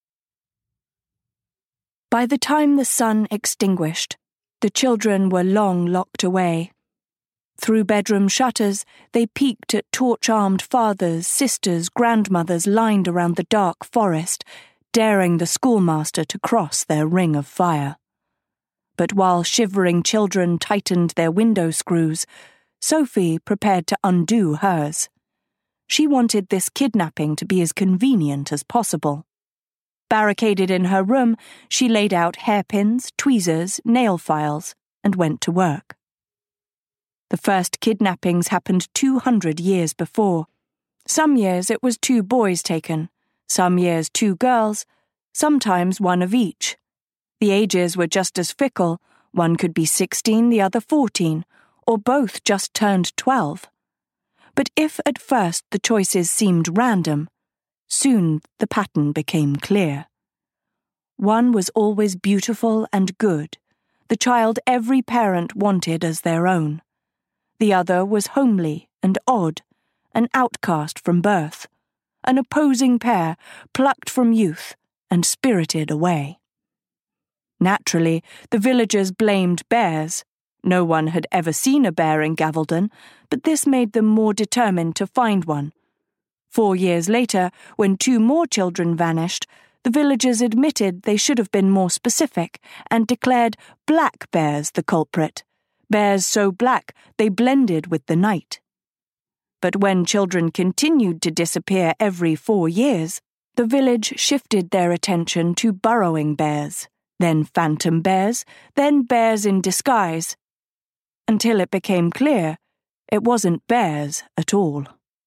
By the time the sun extinguished, the children were long locked away. Through bedroom shutters, they peeked at torch-armed fathers, sisters, grandmothers lined around the dark forest, daring the schoolmaster to cross their ring of fire. But while shivering children tightened their window screws, Sophie prepared to undo hers. She wanted this kidnapping to be as convenient as possible. Barricaded in her room, she laid out hairpins, tweezers, nail files, and went to work. The first kidnappings happened two hundred years before. Some years it was two boys taken, some years two girls, sometimes one of each. The ages were just as fickle. One could be sixteen, the other fourteen, or both just turned twelve. But if at first the choices seemed random, soon the pattern became clear. One was always beautiful and good, the child every parent wanted as their own. The other was homely and odd, an outcast from birth, an opposing pair plucked from youth and spirited away. Naturally, the villagers blamed bears. No one had ever seen a bear in Gavaldon, but this made them more determined to find one. Four years later, when two more children vanished, the villagers admitted they should have been more specific and declared black bears the culprit. Bears so black they blended with the night. But when children continued to disappear every four years, the village shifted their attention to burrowing bears, then phantom bears, then bears in disguise. until it became clear it wasn't bears at all.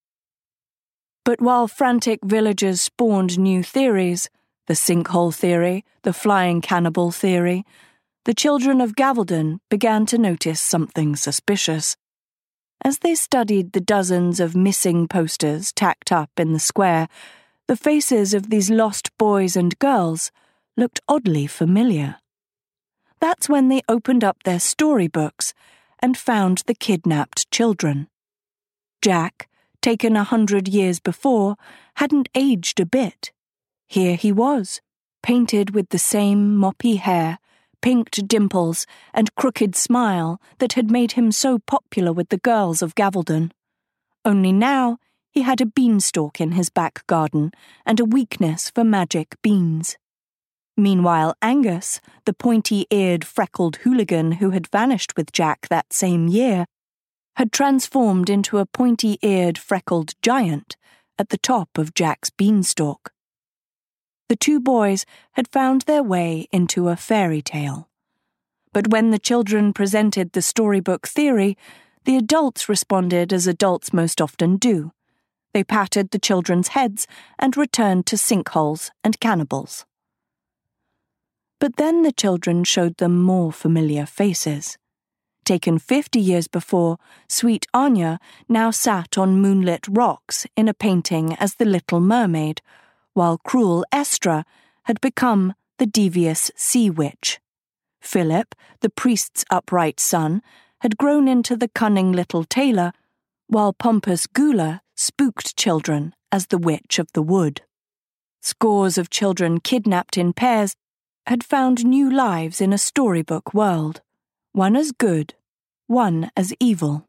But while frantic villagers spawned new theories, the sinkhole theory, the flying cannibal theory, the children of Gavaldon began to notice something suspicious. As they studied the dozens of missing posters tacked up in the square, the faces of these lost boys and girls looked oddly familiar. That's when they opened up their storybooks and found the kidnapped children. Jack, taken a hundred years before, hadn't aged a bit. Here he was, painted with the same moppy hair, pinked dimples, and crooked smile that had made him so popular with the girls of Gavaldon. Only now he had a beanstalk in his back garden and a weakness for magic beans. Meanwhile, Angus, the pointy-eared, freckled hooligan who had vanished with Jack that same year, had transformed into a pointy-eared, freckled giant at the top of Jack's beanstalk. The two boys had found their way into a fairy tale. But when the children presented the storybook theory, the adults responded as adults most often do. They patted the children's heads and returned to sinkholes and cannibals. But then the children showed them more familiar faces. Taken fifty years before, sweet Anya now sat on moonlit rocks in a painting as the Little Mermaid, while cruel Estra had become the devious sea witch. Philip, the priest's upright son, had grown into the cunning little tailor, while pompous Gula spooked children as the witch of the wood. Scores of children kidnapped in pairs had found new lives in a storybook world, one as good, one as evil.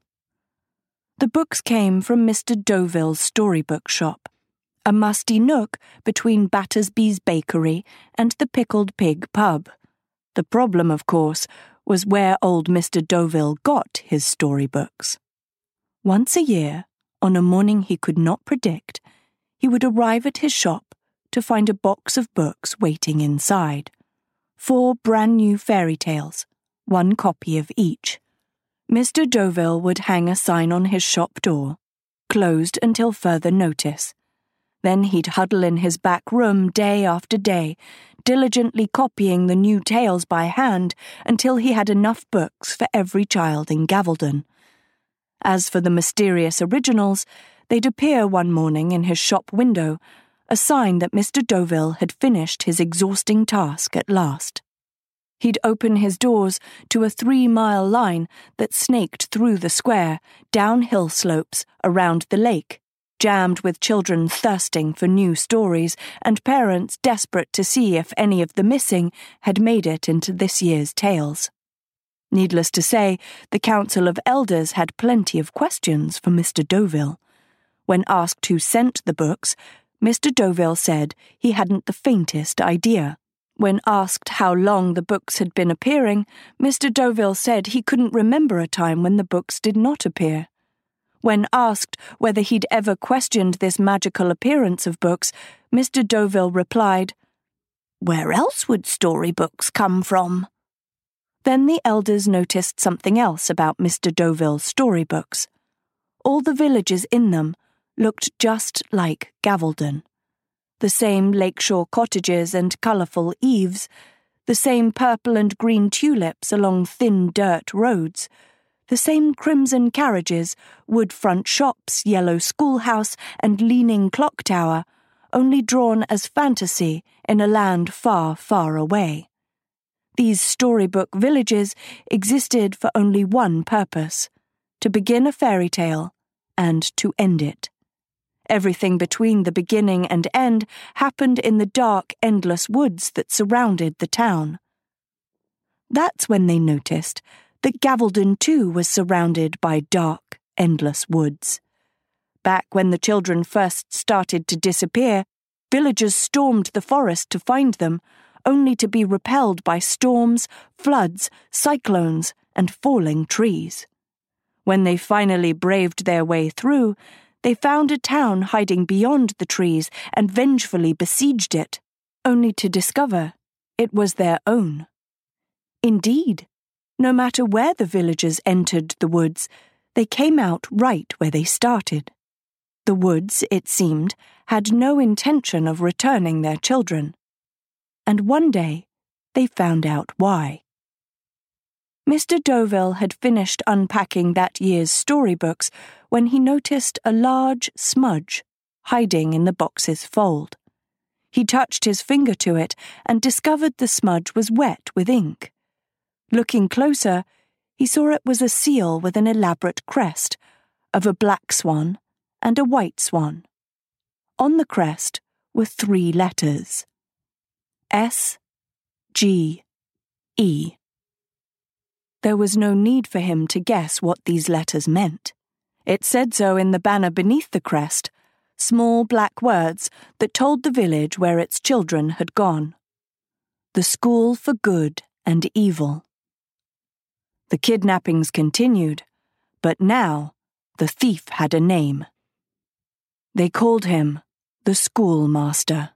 The books came from Mister Deauville's storybook shop, a musty nook between Battersby's bakery and the Pickled Pig pub. The problem, of course, was where old Mister Deauville got his storybooks. Once a year, on a morning he could not predict, he would arrive at his shop to find a box of books waiting inside. Four brand-new fairy tales, one copy of each. Mister Deauville would hang a sign on his shop door, closed until further notice. Then he'd huddle in his back room day after day, diligently copying the new tales by hand until he had enough books for every child in Gavaldon. As for the mysterious originals, they'd appear one morning in his shop window, a sign that Mister Deauville had finished his exhausting task at last. He'd open his doors to a three-mile line that snaked through the square, down hill slopes, around the lake, jammed with children thirsting for new stories and parents desperate to see if any of the missing had made it into this year's tales. Needless to say, the Council of Elders had plenty of questions for Mister Deauville. When asked who sent the books, Mister Deauville said he hadn't the faintest idea. When asked how long the books had been appearing, Mister Deauville said he couldn't remember a time when the books did not appear. When asked whether he'd ever questioned this magical appearance of books, Mister Deauville replied, "Where else would storybooks come from?" Then the elders noticed something else about Mister Deauville's storybooks. All the villages in them looked just like Gavaldon. The same lakeshore cottages and colourful eaves, the same purple and green tulips along thin dirt roads, the same crimson carriages, wood-front shops, yellow schoolhouse, and leaning clock tower, only drawn as fantasy in a land far, far away. These storybook villages existed for only one purpose: to begin a fairy tale and to end it. Everything between the beginning and end happened in the dark, endless woods that surrounded the town. That's when they noticed that Gavaldon too was surrounded by dark, endless woods. Back when the children first started to disappear, villagers stormed the forest to find them, only to be repelled by storms, floods, cyclones, and falling trees. When they finally braved their way through, they found a town hiding beyond the trees and vengefully besieged it, only to discover it was their own. Indeed, No matter where the villagers entered the woods, they came out right where they started. The woods, it seemed, had no intention of returning their children. And one day, they found out why. Mister Deauville had finished unpacking that year's storybooks when he noticed a large smudge hiding in the box's fold. He touched his finger to it and discovered the smudge was wet with ink. Looking closer, he saw it was a seal with an elaborate crest of a black swan and a white swan. On the crest were three letters: S G E. There was no need for him to guess what these letters meant. It said so in the banner beneath the crest, small black words that told the village where its children had gone. The School for Good and Evil. The kidnappings continued, but now the thief had a name. They called him the Schoolmaster.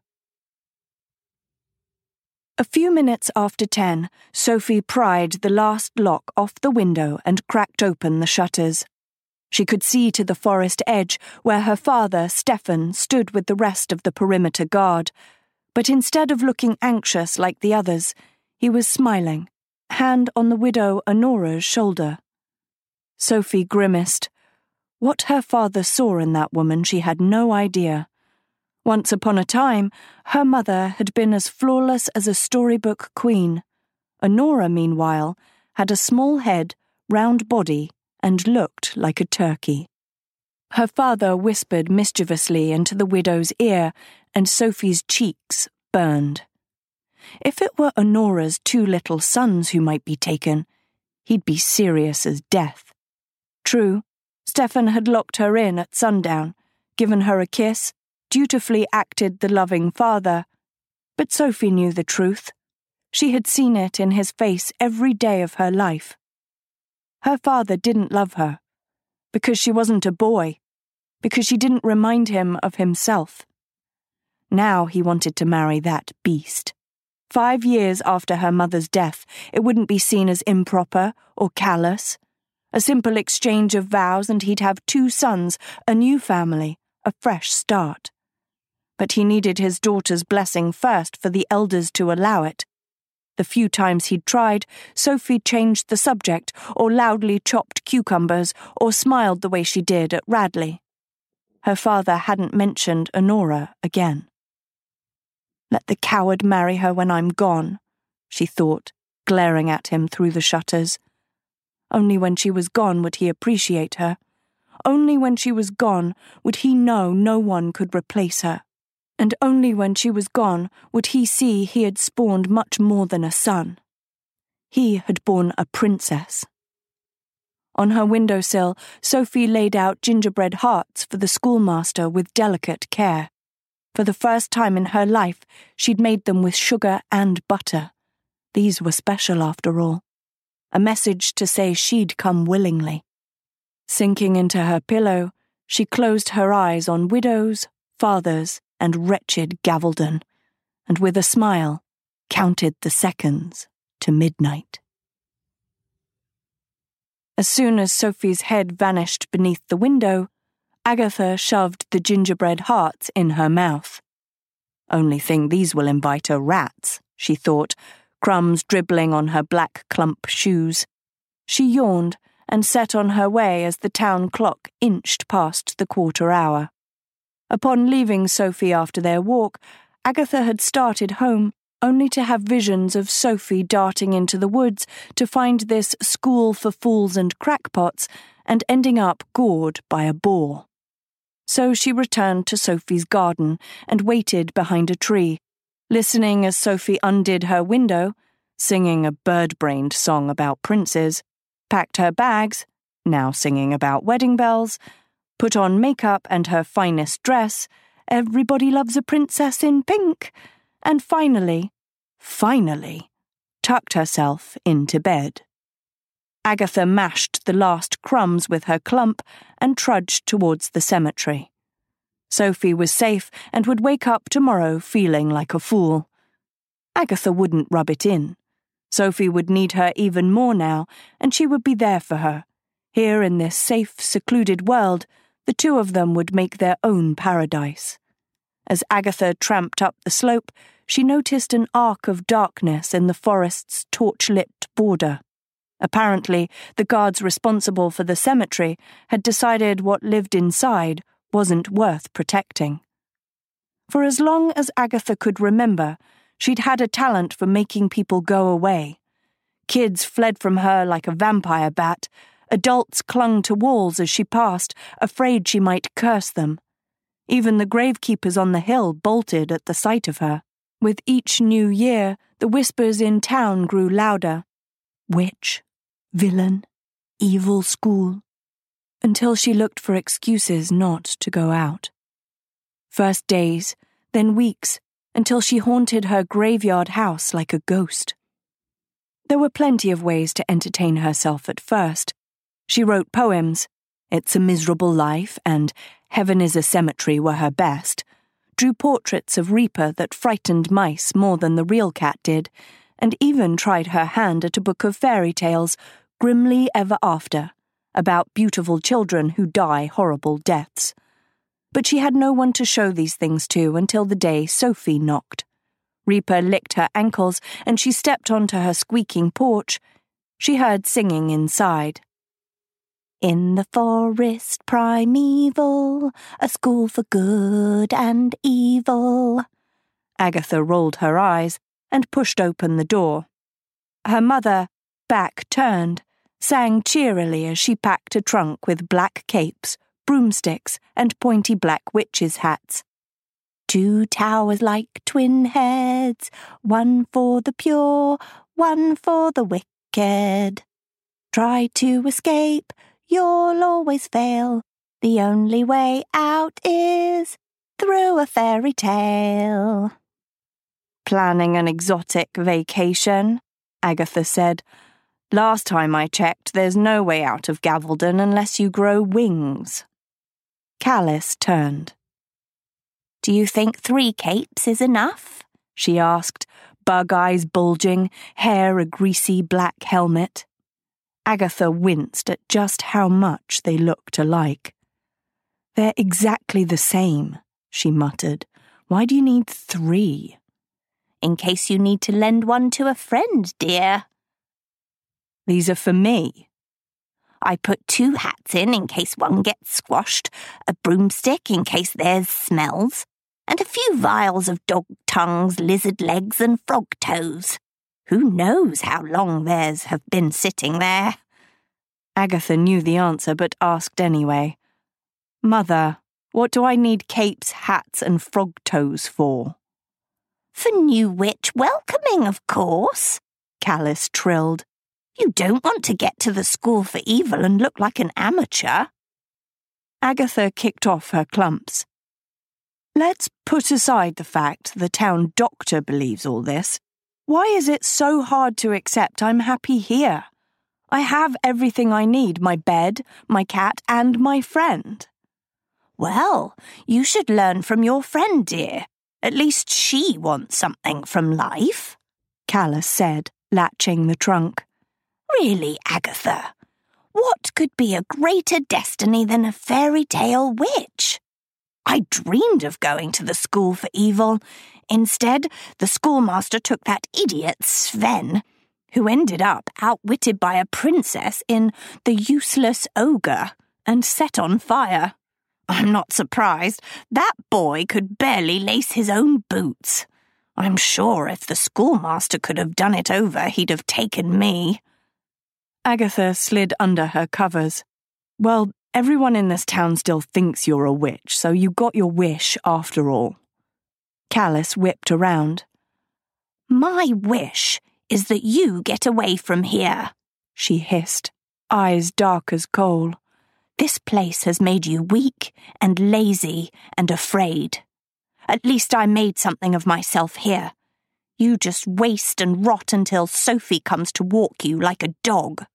A few minutes after ten, Sophie pried the last lock off the window and cracked open the shutters. She could see to the forest edge where her father, Stefan, stood with the rest of the perimeter guard, but instead of looking anxious like the others, he was smiling, hand on the widow Honora's shoulder. Sophie grimaced. What her father saw in that woman she had no idea. Once upon a time, her mother had been as flawless as a storybook queen. Honora, meanwhile, had a small head, round body, and looked like a turkey. Her father whispered mischievously into the widow's ear, and Sophie's cheeks burned. If it were Honora's two little sons who might be taken, he'd be serious as death. True, Stefan had locked her in at sundown, given her a kiss, dutifully acted the loving father, but Sophie knew the truth. She had seen it in his face every day of her life. Her father didn't love her, because she wasn't a boy, because she didn't remind him of himself. Now he wanted to marry that beast. Five years after her mother's death, it wouldn't be seen as improper or callous. A simple exchange of vows and he'd have two sons, a new family, a fresh start. But he needed his daughter's blessing first for the elders to allow it. The few times he'd tried, Sophie changed the subject or loudly chopped cucumbers or smiled the way she did at Radley. Her father hadn't mentioned Honora again. Let the coward marry her when I'm gone, she thought, glaring at him through the shutters. Only when she was gone would he appreciate her. Only when she was gone would he know no one could replace her. And only when she was gone would he see he had spawned much more than a son. He had borne a princess. On her windowsill, Sophie laid out gingerbread hearts for the schoolmaster with delicate care. For the first time in her life, she'd made them with sugar and butter. These were special after all. A message to say she'd come willingly. Sinking into her pillow, she closed her eyes on widows, fathers, and wretched Gavaldon, and with a smile, counted the seconds to midnight. As soon as Sophie's head vanished beneath the window, Agatha shoved the gingerbread hearts in her mouth. Only thing these will invite are rats, she thought, crumbs dribbling on her black clump shoes. She yawned and set on her way as the town clock inched past the quarter hour. Upon leaving Sophie after their walk, Agatha had started home, only to have visions of Sophie darting into the woods to find this school for fools and crackpots and ending up gored by a boar. So she returned to Sophie's garden and waited behind a tree, listening as Sophie undid her window, singing a bird-brained song about princes, packed her bags, now singing about wedding bells, put on makeup and her finest dress, everybody loves a princess in pink, and finally, finally, tucked herself into bed. Agatha mashed the last crumbs with her clump and trudged towards the cemetery. Sophie was safe and would wake up tomorrow feeling like a fool. Agatha wouldn't rub it in. Sophie would need her even more now, and she would be there for her. Here in this safe, secluded world, the two of them would make their own paradise. As Agatha tramped up the slope, she noticed an arc of darkness in the forest's torch-lit border. Apparently, the guards responsible for the cemetery had decided what lived inside wasn't worth protecting. For as long as Agatha could remember, she'd had a talent for making people go away. Kids fled from her like a vampire bat. Adults clung to walls as she passed, afraid she might curse them. Even the gravekeepers on the hill bolted at the sight of her. With each new year, the whispers in town grew louder. Witch, villain, evil school, until she looked for excuses not to go out. First days, then weeks, until she haunted her graveyard house like a ghost. There were plenty of ways to entertain herself at first. She wrote poems, It's a Miserable Life and Heaven is a Cemetery were her best, drew portraits of Reaper that frightened mice more than the real cat did, and even tried her hand at a book of fairy tales, Grimly Ever After, about beautiful children who die horrible deaths. But she had no one to show these things to until the day Sophie knocked. Reaper licked her ankles, and she stepped onto her squeaking porch. She heard singing inside. In the forest primeval, a school for good and evil. Agatha rolled her eyes and pushed open the door. Her mother, back turned, sang cheerily as she packed a trunk with black capes, broomsticks, and pointy black witches' hats. Two towers like twin heads, one for the pure, one for the wicked. Try to escape, you'll always fail. The only way out is through a fairy tale. Planning an exotic vacation, Agatha said. Last time I checked, there's no way out of Gavaldon unless you grow wings. Calice turned. Do you think three capes is enough? She asked, bug eyes bulging, hair a greasy black helmet. Agatha winced at just how much they looked alike. They're exactly the same, she muttered. Why do you need three? In case you need to lend one to a friend, dear. These are for me. I put two hats in in case one gets squashed, a broomstick in case theirs smells, and a few vials of dog tongues, lizard legs, and frog toes. Who knows how long theirs have been sitting there? Agatha knew the answer, but asked anyway. Mother, what do I need capes, hats, and frog toes for? For new witch welcoming, of course, Calice trilled. You don't want to get to the school for evil and look like an amateur. Agatha kicked off her clumps. Let's put aside the fact the town doctor believes all this. Why is it so hard to accept I'm happy here? I have everything I need, my bed, my cat, and my friend. Well, you should learn from your friend, dear. At least she wants something from life, Calice said, latching the trunk. Really, Agatha, what could be a greater destiny than a fairy tale witch? I dreamed of going to the school for evil. Instead, the schoolmaster took that idiot Sven, who ended up outwitted by a princess in The Useless Ogre, and set on fire. I'm not surprised. That boy could barely lace his own boots. I'm sure if the schoolmaster could have done it over, he'd have taken me. Agatha slid under her covers. Well, everyone in this town still thinks you're a witch, so you got your wish after all. Calice whipped around. My wish is that you get away from here, she hissed, eyes dark as coal. This place has made you weak and lazy and afraid. At least I made something of myself here. You just waste and rot until Sophie comes to walk you like a dog.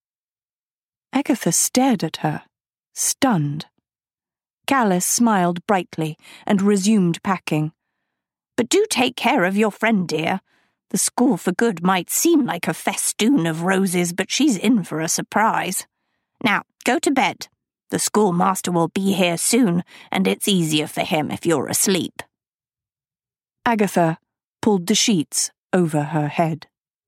Agatha stared at her, stunned. Calice smiled brightly and resumed packing. But do take care of your friend, dear. The School for Good might seem like a festoon of roses, but she's in for a surprise. Now, go to bed. The schoolmaster will be here soon, and it's easier for him if you're asleep. Agatha pulled the sheets over her head.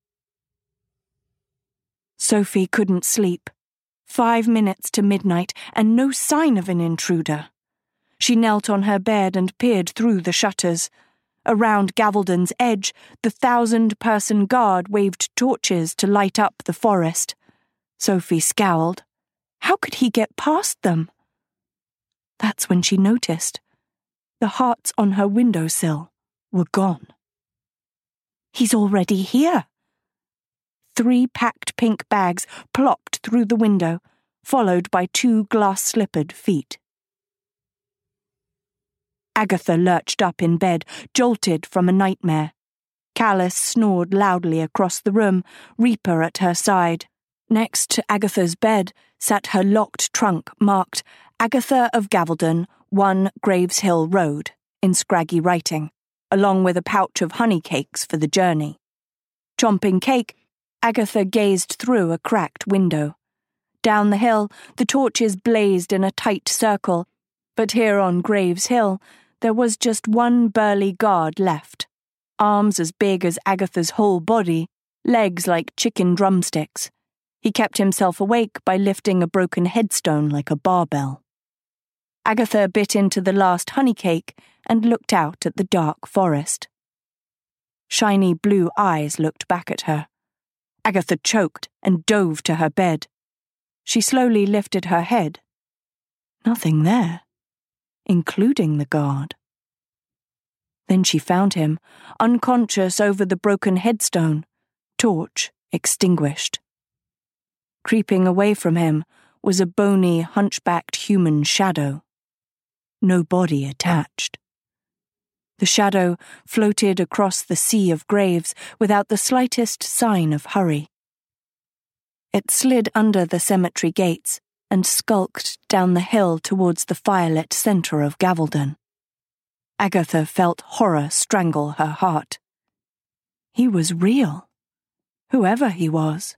Sophie couldn't sleep. Five minutes to midnight, and no sign of an intruder. She knelt on her bed and peered through the shutters. Around Gavaldon's edge, the thousand-person guard waved torches to light up the forest. Sophie scowled. How could he get past them? That's when she noticed. The hearts on her windowsill were gone. He's already here. Three packed pink bags plopped through the window, followed by two glass-slippered feet. Agatha lurched up in bed, jolted from a nightmare. Callus snored loudly across the room, Reaper at her side. Next to Agatha's bed sat her locked trunk marked Agatha of Gavaldon, one Graves Hill Road, in scraggy writing, along with a pouch of honey cakes for the journey. Chomping cake, Agatha gazed through a cracked window. Down the hill, the torches blazed in a tight circle, but here on Graves Hill, there was just one burly guard left, arms as big as Agatha's whole body, legs like chicken drumsticks. He kept himself awake by lifting a broken headstone like a barbell. Agatha bit into the last honey cake and looked out at the dark forest. Shiny blue eyes looked back at her. Agatha choked and dove to her bed. She slowly lifted her head. Nothing there, including the guard. Then she found him, unconscious over the broken headstone, torch extinguished. Creeping away from him was a bony, hunchbacked human shadow. No body attached. The shadow floated across the sea of graves without the slightest sign of hurry. It slid under the cemetery gates and skulked down the hill towards the firelit centre of Gavaldon. Agatha felt horror strangle her heart. He was real, whoever he was.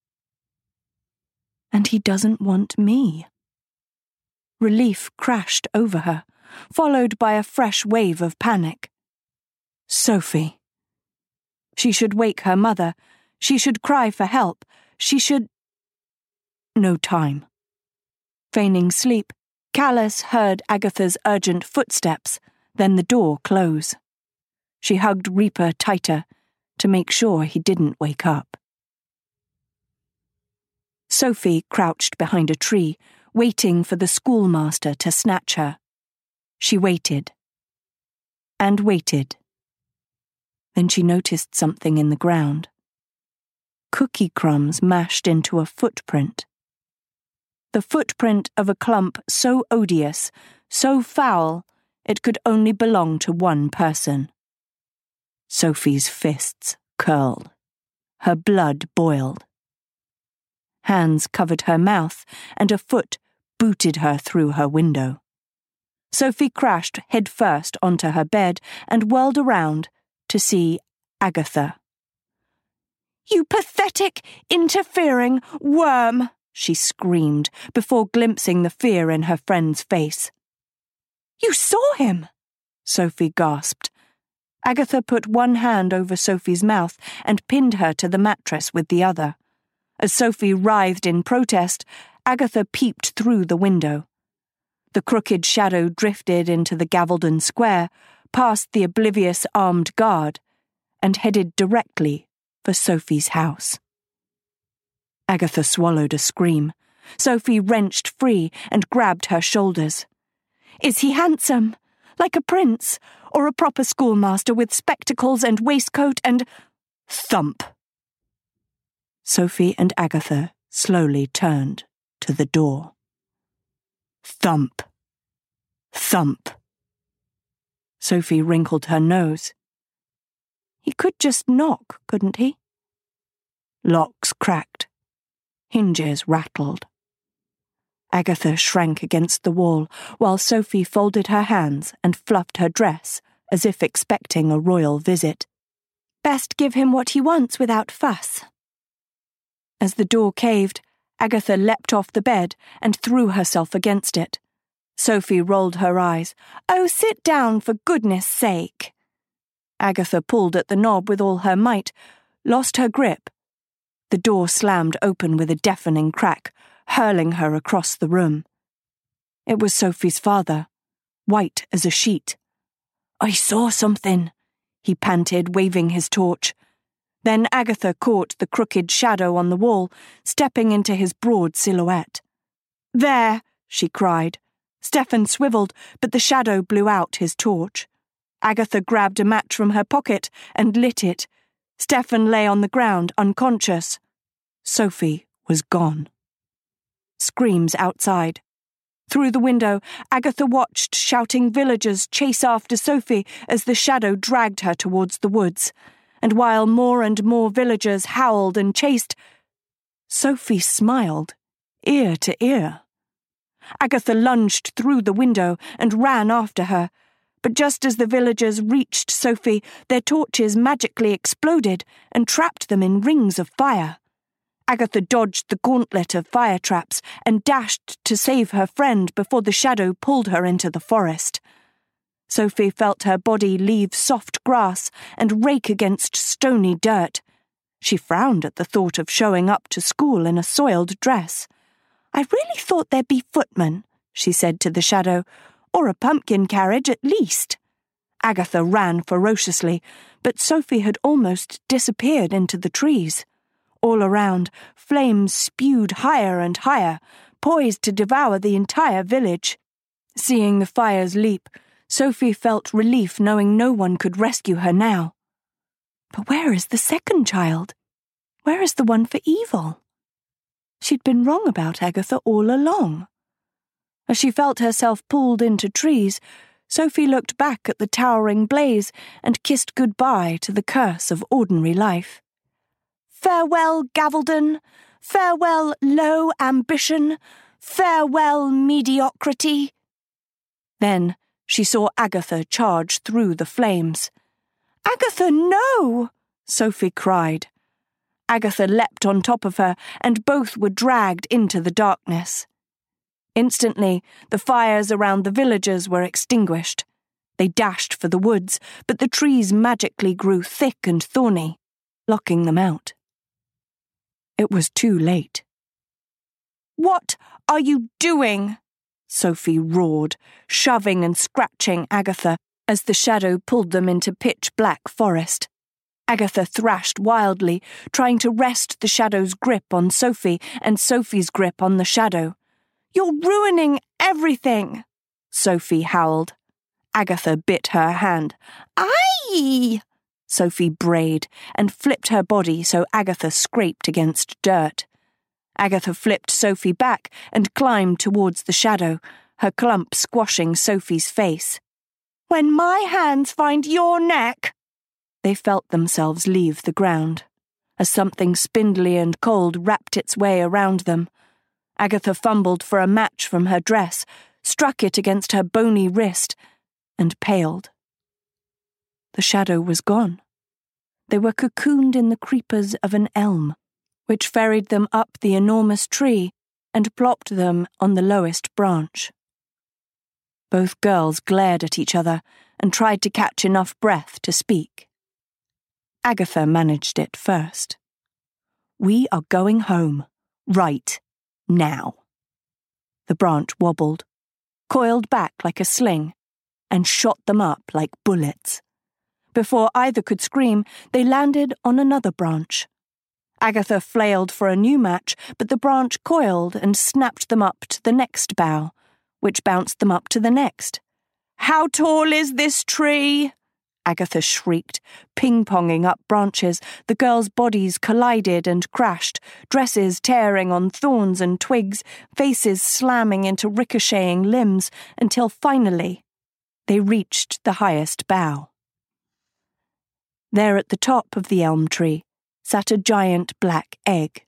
And he doesn't want me. Relief crashed over her, followed by a fresh wave of panic. Sophie. She should wake her mother. She should cry for help. She should... No time. Feigning sleep, Callus heard Agatha's urgent footsteps, then the door close. She hugged Reaper tighter to make sure he didn't wake up. Sophie crouched behind a tree, waiting for the schoolmaster to snatch her. She waited. And waited. Then she noticed something in the ground. Cookie crumbs mashed into a footprint. The footprint of a clump so odious, so foul, it could only belong to one person. Sophie's fists curled. Her blood boiled. Hands covered her mouth, and a foot booted her through her window. Sophie crashed headfirst onto her bed and whirled around to see Agatha. "You pathetic, interfering worm!" she screamed before glimpsing the fear in her friend's face. "You saw him!" Sophie gasped. Agatha put one hand over Sophie's mouth and pinned her to the mattress with the other. As Sophie writhed in protest, Agatha peeped through the window. The crooked shadow drifted into the Gavaldon Square, past the oblivious armed guard, and headed directly for Sophie's house. Agatha swallowed a scream. Sophie wrenched free and grabbed her shoulders. "Is he handsome? Like a prince? Or a proper schoolmaster with spectacles and waistcoat and—" Thump! Sophie and Agatha slowly turned to the door. Thump! Thump! Sophie wrinkled her nose. He could just knock, couldn't he? Locks cracked. Hinges rattled. Agatha shrank against the wall while Sophie folded her hands and fluffed her dress as if expecting a royal visit. Best give him what he wants without fuss. As the door caved, Agatha leapt off the bed and threw herself against it. Sophie rolled her eyes. "Oh, sit down, for goodness sake." Agatha pulled at the knob with all her might, lost her grip. The door slammed open with a deafening crack, hurling her across the room. It was Sophie's father, white as a sheet. "I saw something," he panted, waving his torch. Then Agatha caught the crooked shadow on the wall, stepping into his broad silhouette. "There!" she cried. Stefan swiveled, but the shadow blew out his torch. Agatha grabbed a match from her pocket and lit it. Stefan lay on the ground, unconscious. Sophie was gone. Screams outside. Through the window, Agatha watched shouting villagers chase after Sophie as the shadow dragged her towards the woods. And while more and more villagers howled and chased, Sophie smiled, ear to ear. Agatha lunged through the window and ran after her, but just as the villagers reached Sophie, their torches magically exploded and trapped them in rings of fire. Agatha dodged the gauntlet of fire traps and dashed to save her friend before the shadow pulled her into the forest. Sophie felt her body leave soft grass and rake against stony dirt. She frowned at the thought of showing up to school in a soiled dress. "I really thought there'd be footmen," she said to the shadow, "or a pumpkin carriage at least." Agatha ran ferociously, but Sophie had almost disappeared into the trees. All around, flames spewed higher and higher, poised to devour the entire village. Seeing the fires leap, Sophie felt relief knowing no one could rescue her now. But where is the second child? Where is the one for evil? She'd been wrong about Agatha all along. As she felt herself pulled into trees, Sophie looked back at the towering blaze and kissed goodbye to the curse of ordinary life. "Farewell, Gavaldon. Farewell, low ambition. Farewell, mediocrity." Then she saw Agatha charge through the flames. "Agatha, no!" Sophie cried. Agatha leapt on top of her, and both were dragged into the darkness. Instantly, the fires around the villagers were extinguished. They dashed for the woods, but the trees magically grew thick and thorny, locking them out. It was too late. "What are you doing?" Sophie roared, shoving and scratching Agatha as the shadow pulled them into pitch-black forest. Agatha thrashed wildly, trying to wrest the shadow's grip on Sophie and Sophie's grip on the shadow. "You're ruining everything!" Sophie howled. Agatha bit her hand. "Aye!" Sophie brayed and flipped her body so Agatha scraped against dirt. Agatha flipped Sophie back and climbed towards the shadow, her clump squashing Sophie's face. "When my hands find your neck—" They felt themselves leave the ground, as something spindly and cold wrapped its way around them. Agatha fumbled for a match from her dress, struck it against her bony wrist, and paled. The shadow was gone. They were cocooned in the creepers of an elm, which ferried them up the enormous tree and plopped them on the lowest branch. Both girls glared at each other and tried to catch enough breath to speak. Agatha managed it first. "We are going home, right now." The branch wobbled, coiled back like a sling, and shot them up like bullets. Before either could scream, they landed on another branch. Agatha flailed for a new match, but the branch coiled and snapped them up to the next bough, which bounced them up to the next. "How tall is this tree?" Agatha shrieked, ping-ponging up branches. The girls' bodies collided and crashed, dresses tearing on thorns and twigs, faces slamming into ricocheting limbs, until finally they reached the highest bough. There at the top of the elm tree sat a giant black egg.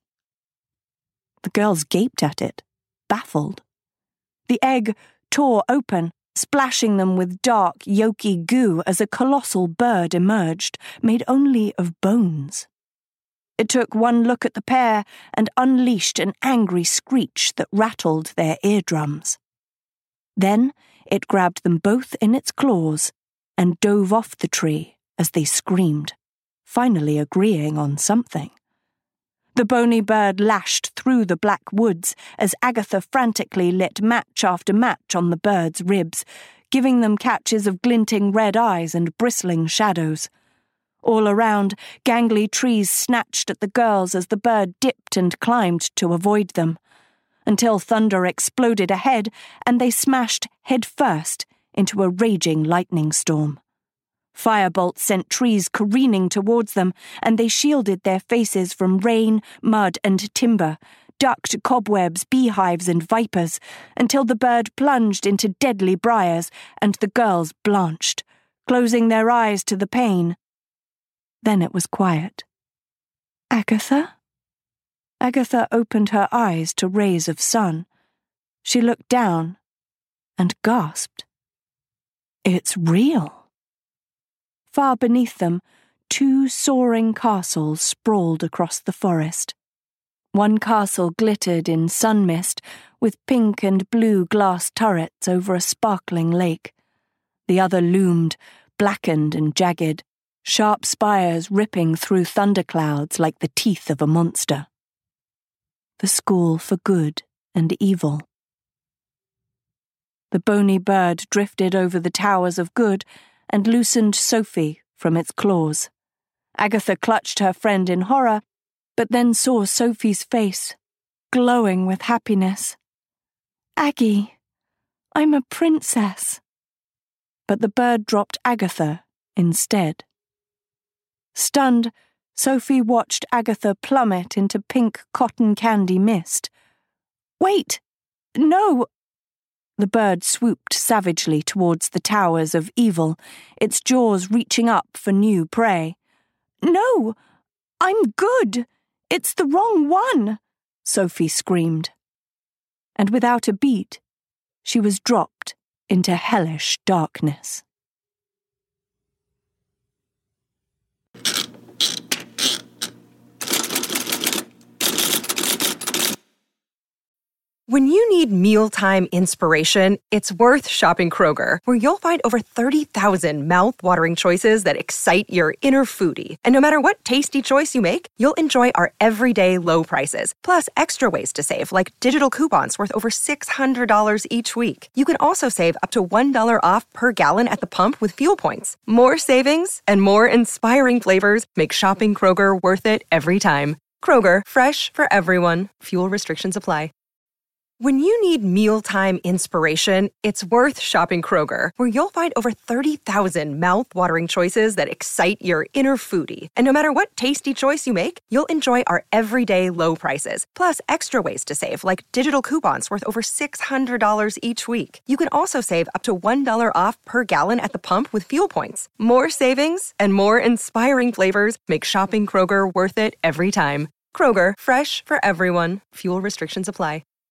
The girls gaped at it, baffled. The egg tore open, splashing them with dark, yolky goo as a colossal bird emerged, made only of bones. It took one look at the pair and unleashed an angry screech that rattled their eardrums. Then it grabbed them both in its claws and dove off the tree as they screamed, finally agreeing on something. The bony bird lashed through the black woods as Agatha frantically lit match after match on the bird's ribs, giving them catches of glinting red eyes and bristling shadows. All around, gangly trees snatched at the girls as the bird dipped and climbed to avoid them, until thunder exploded ahead and they smashed head first into a raging lightning storm. Firebolt sent trees careening towards them, and they shielded their faces from rain, mud, and timber, ducked cobwebs, beehives, and vipers, until the bird plunged into deadly briars, and the girls blanched, closing their eyes to the pain. Then it was quiet. "Agatha?" Agatha opened her eyes to rays of sun. She looked down and gasped. "It's real." Far beneath them, two soaring castles sprawled across the forest. One castle glittered in sun mist, with pink and blue glass turrets over a sparkling lake. The other loomed, blackened and jagged, sharp spires ripping through thunderclouds like the teeth of a monster. The school for good and evil. The bony bird drifted over the towers of good and loosened Sophie from its claws. Agatha clutched her friend in horror, but then saw Sophie's face, glowing with happiness. "Aggie, I'm a princess." But the bird dropped Agatha instead. Stunned, Sophie watched Agatha plummet into pink cotton candy mist. "Wait! No!" The bird swooped savagely towards the towers of evil, its jaws reaching up for new prey. "No! I'm good! It's the wrong one!" Sophie screamed. And without a beat, she was dropped into hellish darkness. When you need mealtime inspiration, it's worth shopping Kroger, where you'll find over thirty thousand mouth-watering choices that excite your inner foodie. And no matter what tasty choice you make, you'll enjoy our everyday low prices, plus extra ways to save, like digital coupons worth over six hundred dollars each week. You can also save up to one dollar off per gallon at the pump with fuel points. More savings and more inspiring flavors make shopping Kroger worth it every time. Kroger, fresh for everyone. Fuel restrictions apply. When you need mealtime inspiration, it's worth shopping Kroger, where you'll find over thirty thousand mouth-watering choices that excite your inner foodie. And no matter what tasty choice you make, you'll enjoy our everyday low prices, plus extra ways to save, like digital coupons worth over six hundred dollars each week. You can also save up to one dollar off per gallon at the pump with fuel points. More savings and more inspiring flavors make shopping Kroger worth it every time. Kroger, fresh for everyone. Fuel restrictions apply.